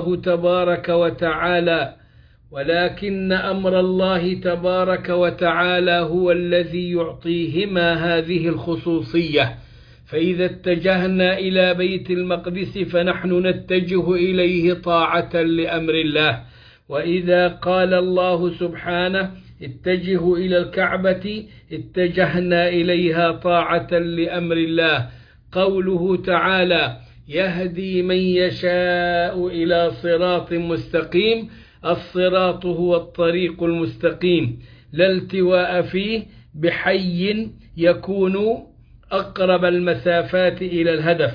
الله تبارك وتعالى هو الذي يعطيهما هذه الخصوصية. فإذا اتجهنا إلى بيت المقدس فنحن نتجه إليه طاعة لأمر الله. وإذا قال الله سبحانه: اتجهوا إلى الكعبة، اتجهنا إليها طاعة لأمر الله. قوله تعالى: يهدي من يشاء إلى صراط مستقيم، الصراط هو الطريق المستقيم، لا التواء فيه بحي يكون أقرب المسافات إلى الهدف.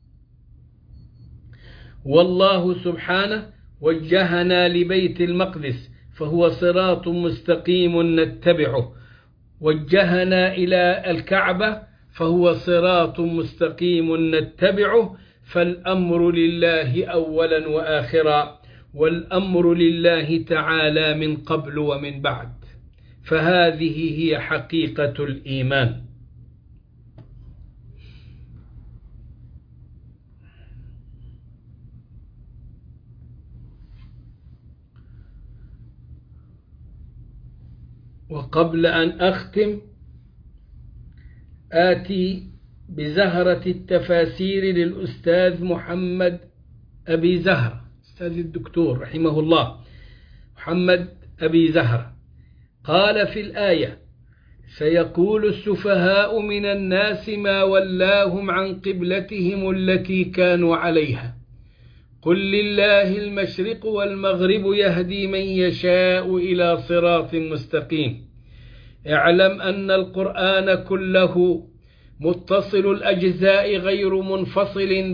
والله سبحانه وجهنا لبيت المقدس فهو صراط مستقيم نتبعه، وجهنا إلى الكعبة فهو صراط مستقيم نتبعه. فالأمر لله أولا وآخرا، والأمر لله تعالى من قبل ومن بعد. فهذه هي حقيقة الإيمان. وقبل أن أختم آتي بزهرة التفاسير للأستاذ محمد أبي زهرة، أستاذ الدكتور رحمه الله محمد أبي زهرة، قال في الآية: سيقول السفهاء من الناس ما ولاهم عن قبلتهم التي كانوا عليها. قل لله المشرق والمغرب يهدي من يشاء إلى صراط مستقيم. اعلم أن القرآن كله متصل الأجزاء غير منفصل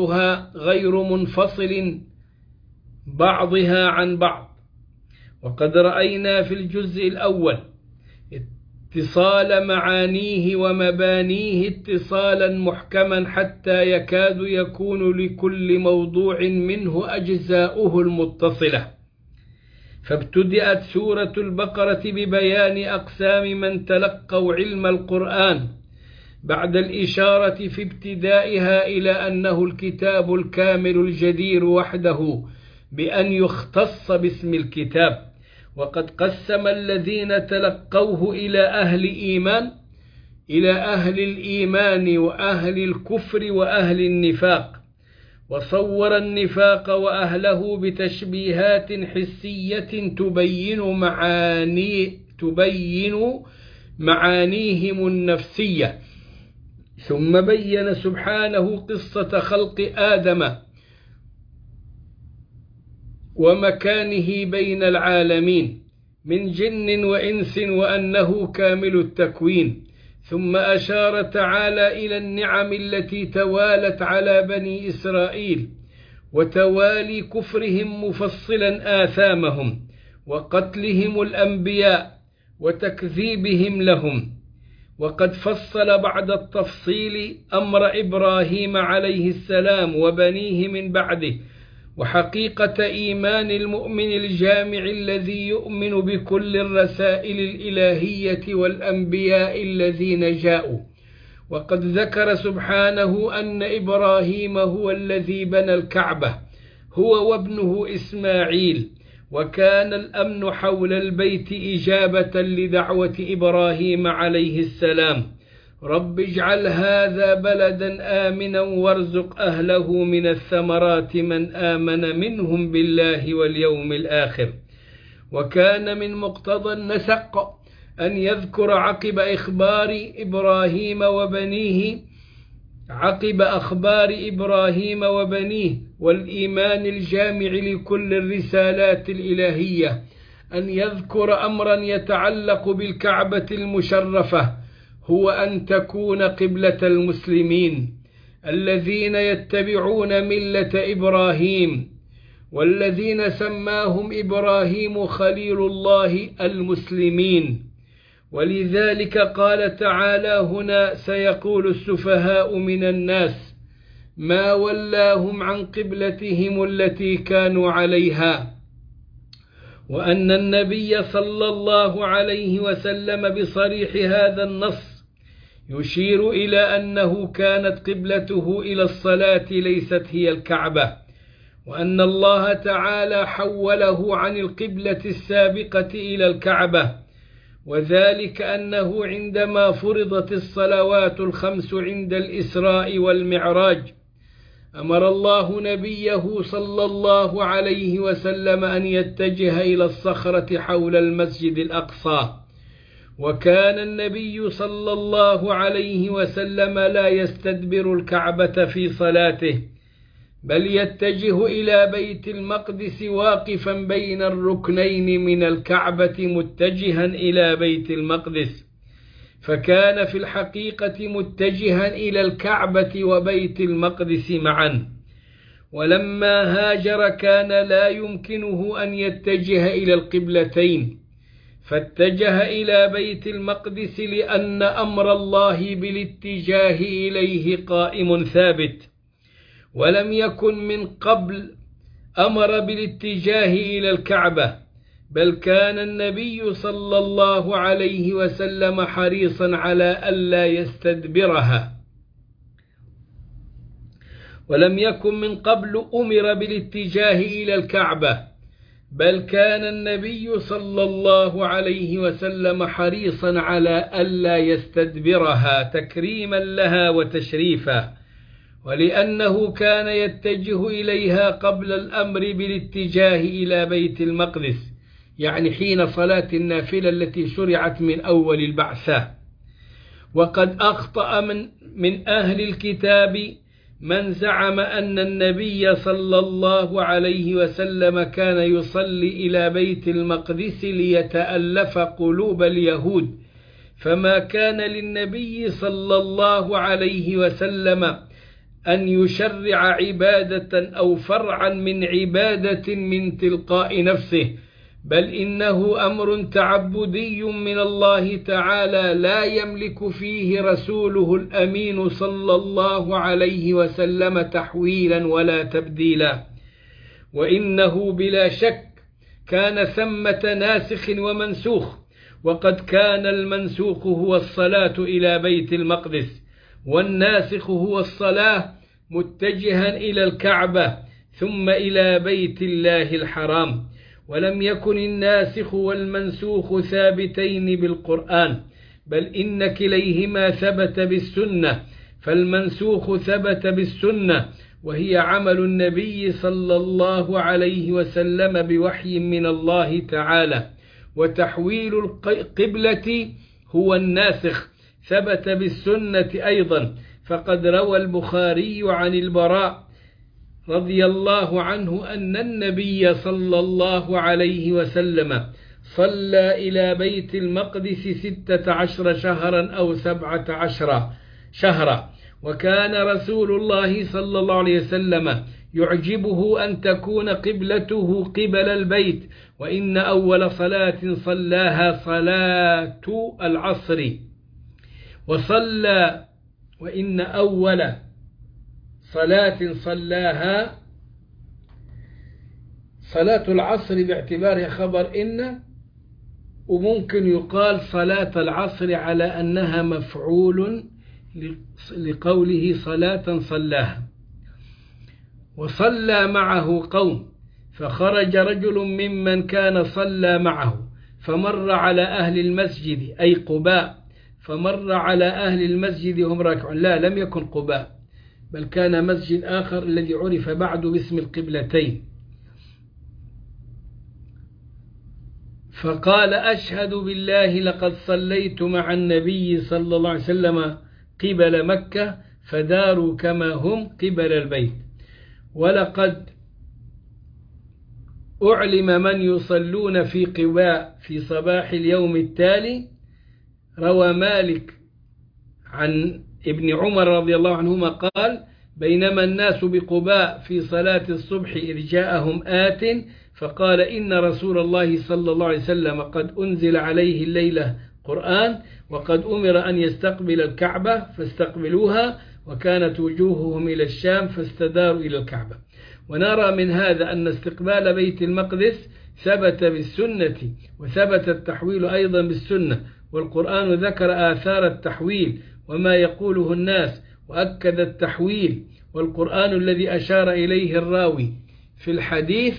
بعضها عن بعض. وقد رأينا في الجزء الأول اتصال معانيه ومبانيه اتصالا محكما حتى يكاد يكون لكل موضوع منه أجزاؤه المتصلة. فابتدأت سورة البقرة ببيان أقسام من تلقوا علم القرآن بعد الإشارة في ابتدائها إلى أنه الكتاب الكامل الجدير وحده بأن يختص باسم الكتاب. وقد قسم الذين تلقوه إلى أهل الإيمان وأهل الكفر وأهل النفاق، وصور النفاق وأهله بتشبيهات حسية تبين معانيهم النفسية. ثم بين سبحانه قصة خلق آدم ومكانه بين العالمين من جن وإنس وأنه كامل التكوين. ثم أشار تعالى إلى النعم التي توالت على بني إسرائيل وتوالي كفرهم مفصلا آثامهم وقتلهم الأنبياء وتكذيبهم لهم. وقد فصل بعد التفصيل أمر إبراهيم عليه السلام وبنيه من بعده وحقيقة إيمان المؤمن الجامع الذي يؤمن بكل الرسائل الإلهية والأنبياء الذين جاءوا. وقد ذكر سبحانه أن إبراهيم هو الذي بنى الكعبة هو وابنه إسماعيل، وكان الأمن حول البيت إجابة لدعوة إبراهيم عليه السلام: رب اجعل هذا بلدا آمنا وارزق أهله من الثمرات من آمن منهم بالله واليوم الآخر. وكان من مقتضى النسق أن يذكر عقب أخبار إبراهيم وبنيه والإيمان الجامع لكل الرسالات الإلهية أن يذكر أمرا يتعلق بالكعبة المشرفة، هو أن تكون قبلة المسلمين الذين يتبعون ملة إبراهيم، والذين سماهم إبراهيم خليل الله المسلمين. ولذلك قال تعالى هنا: سيقول السفهاء من الناس ما ولاهم عن قبلتهم التي كانوا عليها. وأن النبي صلى الله عليه وسلم بصريح هذا النص يشير إلى أنه كانت قبلته إلى الصلاة ليست هي الكعبة، وأن الله تعالى حوله عن القبلة السابقة إلى الكعبة، وذلك أنه عندما فرضت الصلوات الخمس عند الإسراء والمعراج أمر الله نبيه صلى الله عليه وسلم أن يتجه إلى الصخرة حول المسجد الأقصى. وكان النبي صلى الله عليه وسلم لا يستدبر الكعبة في صلاته، بل يتجه إلى بيت المقدس واقفا بين الركنين من الكعبة متجها إلى بيت المقدس، فكان في الحقيقة متجها إلى الكعبة وبيت المقدس معا. ولما هاجر كان لا يمكنه أن يتجه إلى القبلتين، فاتجه إلى بيت المقدس لأن أمر الله بالاتجاه إليه قائم ثابت، ولم يكن من قبل أمر بالاتجاه إلى الكعبة، بل كان النبي صلى الله عليه وسلم حريصا على ألا يستدبرها. ولم يكن من قبل أمر بالاتجاه إلى الكعبة، بل كان النبي صلى الله عليه وسلم حريصا على ألا يستدبرها تكريما لها وتشريفا، ولأنه كان يتجه إليها قبل الأمر بالاتجاه إلى بيت المقدس، يعني حين صلاة النافلة التي شرعت من أول البعثة. وقد أخطأ من أهل الكتاب من زعم أن النبي صلى الله عليه وسلم كان يصلي إلى بيت المقدس ليتألف قلوب اليهود، فما كان للنبي صلى الله عليه وسلم أن يشرع عبادة أو فرعا من عبادة من تلقاء نفسه، بل إنه أمر تعبدي من الله تعالى لا يملك فيه رسوله الأمين صلى الله عليه وسلم تحويلا ولا تبديلا. وإنه بلا شك كان ثمة ناسخ ومنسوخ، وقد كان المنسوخ هو الصلاة إلى بيت المقدس، والناسخ هو الصلاة متجها إلى الكعبة ثم إلى بيت الله الحرام. ولم يكن الناسخ والمنسوخ ثابتين بالقرآن، بل إن كليهما ثبت بالسنة، فالمنسوخ ثبت بالسنة وهي عمل النبي صلى الله عليه وسلم بوحي من الله تعالى، وتحويل القبلة هو الناسخ ثبت بالسنة أيضا، فقد روى البخاري عن البراء رضي الله عنه أن النبي صلى الله عليه وسلم صلى إلى بيت المقدس 16 شهرا أو 17 شهرا، وكان رسول الله صلى الله عليه وسلم يعجبه أن تكون قبلته قبل البيت. وإن أول صلاة صلاها صلاة العصر، وإن أول صلاة صلاها صلاة العصر باعتبارها خبر إن، وممكن يقال صلاة العصر على أنها مفعول لقوله صلاة صلاها. وصلى معه قوم، فخرج رجل ممن كان صلى معه فمر على أهل المسجد أي قباء، فمر على أهل المسجد هم راكعون، لا لم يكن قباء بل كان مسجد آخر الذي عرف بعد باسم القبلتين، فقال أشهد بالله لقد صليت مع النبي صلى الله عليه وسلم قبل مكة فداروا كما هم قبل البيت. ولقد أعلم من يصلون في قباء في صباح اليوم التالي. روى مالك عن ابن عمر رضي الله عنهما قال بينما الناس بقباء في صلاة الصبح إذ جاءهم آت فقال إن رسول الله صلى الله عليه وسلم قد أنزل عليه الليلة قرآن وقد أمر أن يستقبل الكعبة فاستقبلوها، وكانت وجوههم إلى الشام فاستداروا إلى الكعبة. ونرى من هذا أن استقبال بيت المقدس ثبت بالسنة، وثبت التحويل أيضا بالسنة، والقرآن ذكر آثار التحويل وما يقوله الناس وأكد التحويل. والقرآن الذي أشار إليه الراوي في الحديث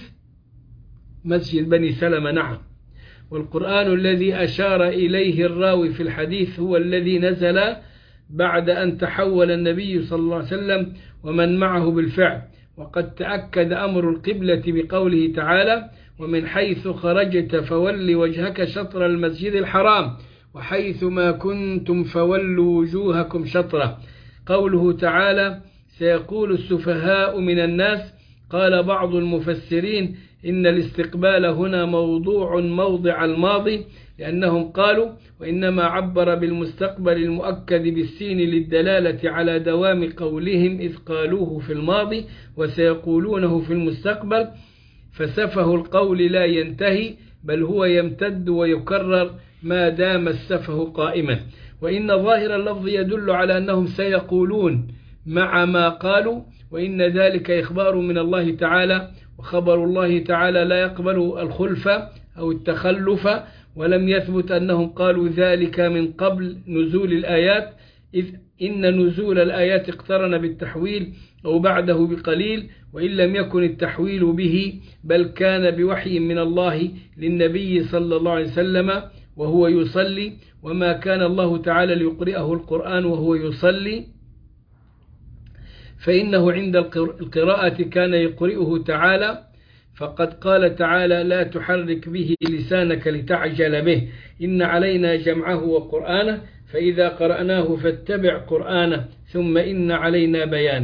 مسجد بني سلمة، نعم، والقرآن الذي أشار إليه الراوي في الحديث هو الذي نزل بعد أن تحول النبي صلى الله عليه وسلم ومن معه بالفعل. وقد تأكد أمر القبلة بقوله تعالى ومن حيث خرجت فول وجهك شطر المسجد الحرام وحيث ما كنتم فولوا وجوهكم شطره. قوله تعالى سيقول السفهاء من الناس، قال بعض المفسرين إن الاستقبال هنا موضع الماضي، لأنهم قالوا وإنما عبر بالمستقبل المؤكد بالسين للدلالة على دوام قولهم إذ قالوه في الماضي وسيقولونه في المستقبل، فسفه القول لا ينتهي بل هو يمتد ويكرر ما دام السفه قائما. وإن ظاهر اللفظ يدل على أنهم سيقولون مع ما قالوا، وإن ذلك إخبار من الله تعالى، وخبر الله تعالى لا يقبل الخلف أو التخلف، ولم يثبت أنهم قالوا ذلك من قبل نزول الآيات، إذ إن نزول الآيات اقترن بالتحويل أو بعده بقليل، وإن لم يكن التحويل به بل كان بوحي من الله للنبي صلى الله عليه وسلم وهو يصلي، وما كان الله تعالى ليقرئه القرآن وهو يصلي، فإنه عند القراءة كان يقرئه تعالى، فقد قال تعالى لا تحرك به لسانك لتعجل به إن علينا جمعه وقرآنه فإذا قرأناه فاتبع قرآنه ثم إن علينا بيانه.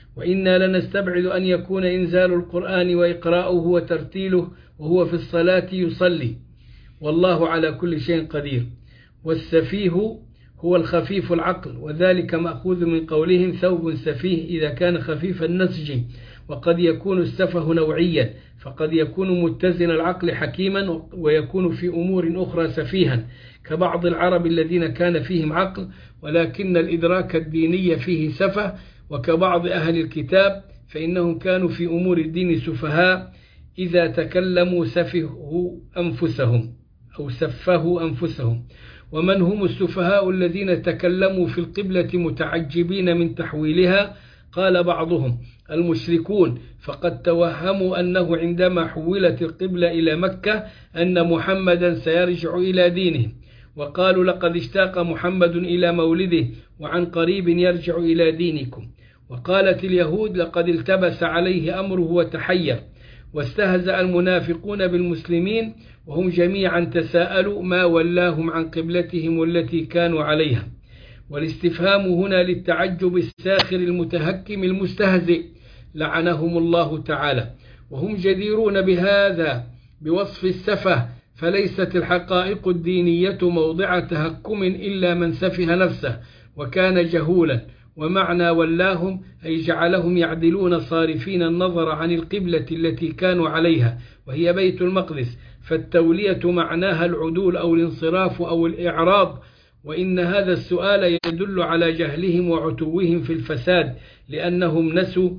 وإنا لنستبعد أن يكون إنزال القرآن وإقراؤه وترتيله وهو في الصلاة يصلي، والله على كل شيء قدير. والسفيه هو الخفيف العقل، وذلك مأخوذ من قولهم ثوب سفيه إذا كان خفيف النسج. وقد يكون السفه نوعيا، فقد يكون متزن العقل حكيما، ويكون في أمور أخرى سفيها، كبعض العرب الذين كان فيهم عقل ولكن الإدراك الديني فيه سفه، وكبعض أهل الكتاب فإنهم كانوا في أمور الدين سفهاء، إذا تكلموا سفهوا أنفسهم أو سفهوا أنفسهم. ومن هم السفهاء الذين تكلموا في القبلة متعجبين من تحويلها؟ قال بعضهم المشركون، فقد توهموا أنه عندما حولت القبلة إلى مكة أن محمدا سيرجع إلى دينه، وقالوا لقد اشتاق محمد إلى مولده وعن قريب يرجع إلى دينكم. وقالت اليهود لقد التبس عليه أمره وتحير. واستهزأ المنافقون بالمسلمين وهم جميعا تساءلوا ما ولاهم عن قبلتهم التي كانوا عليها. والاستفهام هنا للتعجب الساخر المتهكم المستهزئ لعنهم الله تعالى، وهم جديرون بهذا بوصف السفه، فليست الحقائق الدينية موضع تهكم إلا من سفه نفسه وكان جهولا. ومعنى ولاهم أي جعلهم يعدلون صارفين النظر عن القبلة التي كانوا عليها وهي بيت المقدس، فالتولية معناها العدول أو الانصراف أو الإعراض. وإن هذا السؤال يدل على جهلهم وعتوهم في الفساد، لأنهم نسوا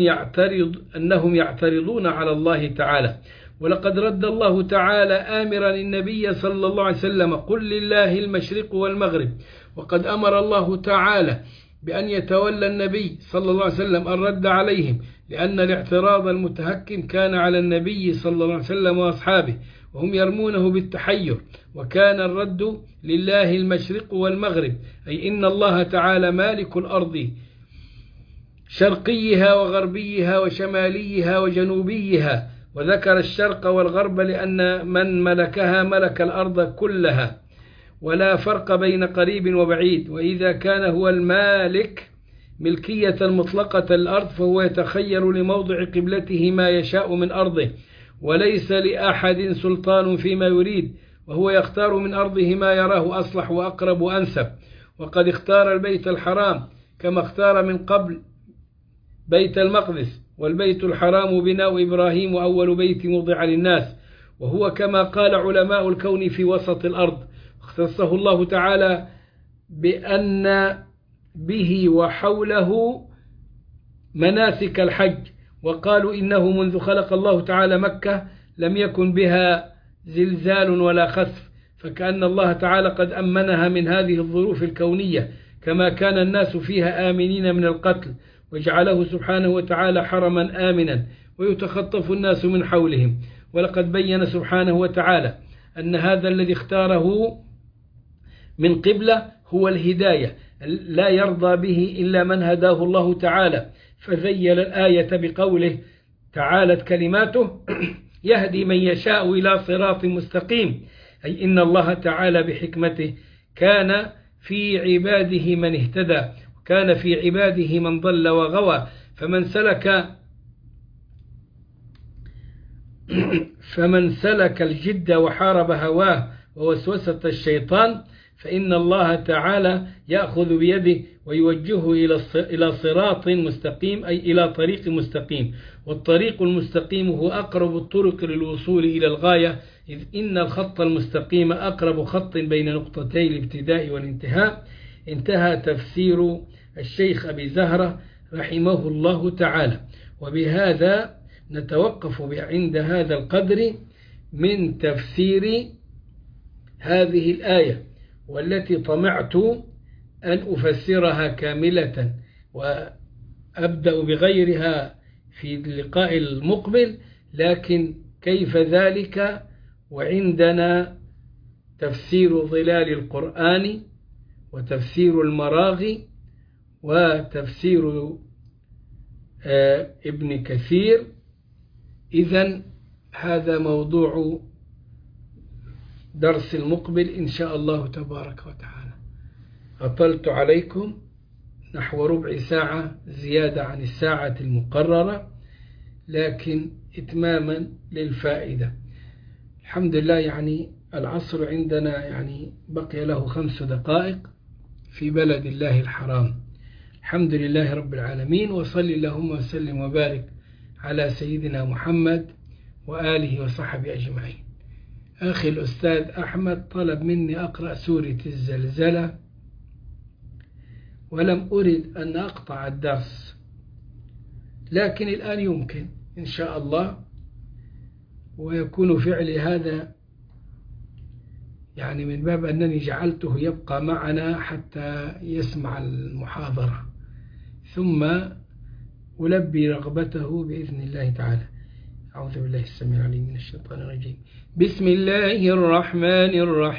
أنهم يعترضون على الله تعالى. ولقد رد الله تعالى آمرا النبي صلى الله عليه وسلم قل لله المشرق والمغرب. وقد أمر الله تعالى بأن يتولى النبي صلى الله عليه وسلم الرد عليهم، لأن الاعتراض المتهكم كان على النبي صلى الله عليه وسلم وأصحابه وهم يرمونه بالتحير. وكان الرد لله المشرق والمغرب، أي إن الله تعالى مالك الأرض شرقيها وغربيها وشماليها وجنوبيها، وذكر الشرق والغرب لأن من ملكها ملك الأرض كلها، ولا فرق بين قريب وبعيد. وإذا كان هو المالك ملكية مطلقة الأرض فهو يتخير لموضع قبلته ما يشاء من أرضه، وليس لأحد سلطان فيما يريد، وهو يختار من أرضه ما يراه أصلح وأقرب وأنسب. وقد اختار البيت الحرام كما اختار من قبل بيت المقدس، والبيت الحرام بناء إبراهيم وأول بيت وضع للناس، وهو كما قال علماء الكون في وسط الأرض. اختصه الله تعالى بأن به وحوله مناسك الحج، وقالوا إنه منذ خلق الله تعالى مكة لم يكن بها زلزال ولا خسف، فكأن الله تعالى قد أمنها من هذه الظروف الكونية كما كان الناس فيها آمنين من القتل، وجعله سبحانه وتعالى حرما آمنا ويتخطف الناس من حولهم. ولقد بين سبحانه وتعالى أن هذا الذي اختاره من قبلة هو الهداية، لا يرضى به إلا من هداه الله تعالى، فذيل الآية بقوله تعالت كلماته يهدي من يشاء إلى صراط مستقيم، أي إن الله تعالى بحكمته كان في عباده من اهتدى، وكان في عباده من ضل وغوى. فمن سلك الجد وحارب هواه ووسوسة الشيطان فإن الله تعالى يأخذ بيده ويوجهه إلى صراط مستقيم، أي إلى طريق مستقيم. والطريق المستقيم هو أقرب الطرق للوصول إلى الغاية، إذ إن الخط المستقيم أقرب خط بين نقطتي الابتداء والانتهاء. انتهى تفسير الشيخ أبي زهرة رحمه الله تعالى. وبهذا نتوقف عند هذا القدر من تفسير هذه الآية، والتي طمعت أن أفسرها كاملة وأبدأ بغيرها في اللقاء المقبل، لكن كيف ذلك وعندنا تفسير ظلال القرآن وتفسير المراغي وتفسير ابن كثير. إذن هذا موضوع درس المقبل إن شاء الله تبارك وتعالى. أطلت عليكم، نحو ربع ساعة زيادة عن الساعة المقررة، لكن إتماما للفائدة. الحمد لله، يعني العصر عندنا يعني بقي له 5 دقائق في بلد الله الحرام. الحمد لله رب العالمين، وصلي اللهم وسلم وبارك على سيدنا محمد وآله وصحبه أجمعين. أخي الأستاذ أحمد طلب مني أقرأ سورة الزلزلة، ولم أرد أن أقطع الدرس، لكن الآن يمكن إن شاء الله، ويكون فعلي هذا يعني من باب أنني جعلته يبقى معنا حتى يسمع المحاضرة، ثم ألبي رغبته بإذن الله تعالى. أعوذ بالله السميع العليم من الشيطان الرجيم. بسم الله الرحمن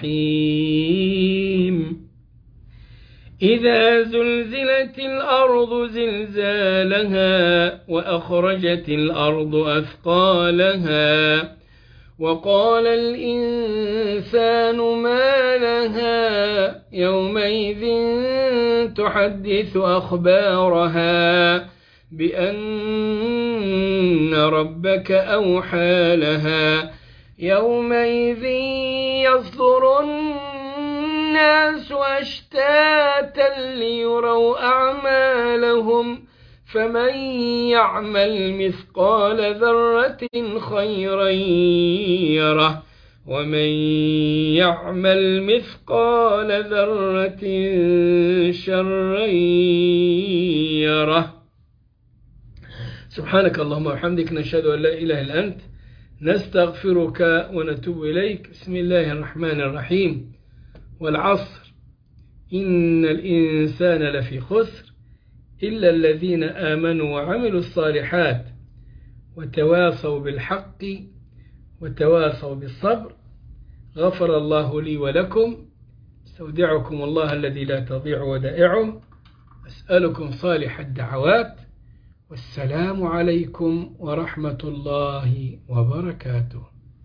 الرحيم. إذا زلزلت الأرض زلزالها وأخرجت الأرض أثقالها وقال الإنسان ما لها يومئذ تحدث أخبارها بأن ربك أوحى لها يومئذ يصدر الناس أشتاتا ليروا أعمالهم فمن يعمل مثقال ذرة خيرا يره ومن يعمل مثقال ذرة شرا يره. سبحانك اللهم وبحمدك، نشهد أن لا إله إلا أنت، نستغفرك ونتوب إليك. بسم الله الرحمن الرحيم. والعصر إن الإنسان لفي خسر إلا الذين آمنوا وعملوا الصالحات وتواصوا بالحق وتواصوا بالصبر. غفر الله لي ولكم. استودعكم الله الذي لا تضيع ودائعه. أسألكم صالح الدعوات. والسلام عليكم ورحمة الله وبركاته.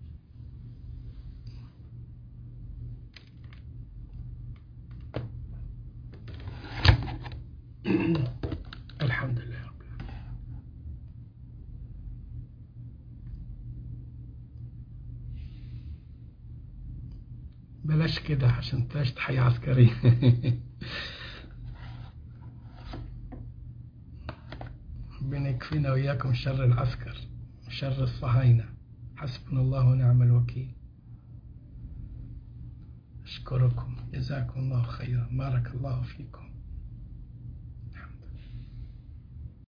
الحمد لله رب العالمين. بلاش كده عشان تعيش حياة عسكرية. ربنا يكفينا وإياكم شر العسكر وشر الصهاينة. حسبنا الله ونعم الوكيل. أشكركم، جزاكم الله خيرا، بارك الله فيكم.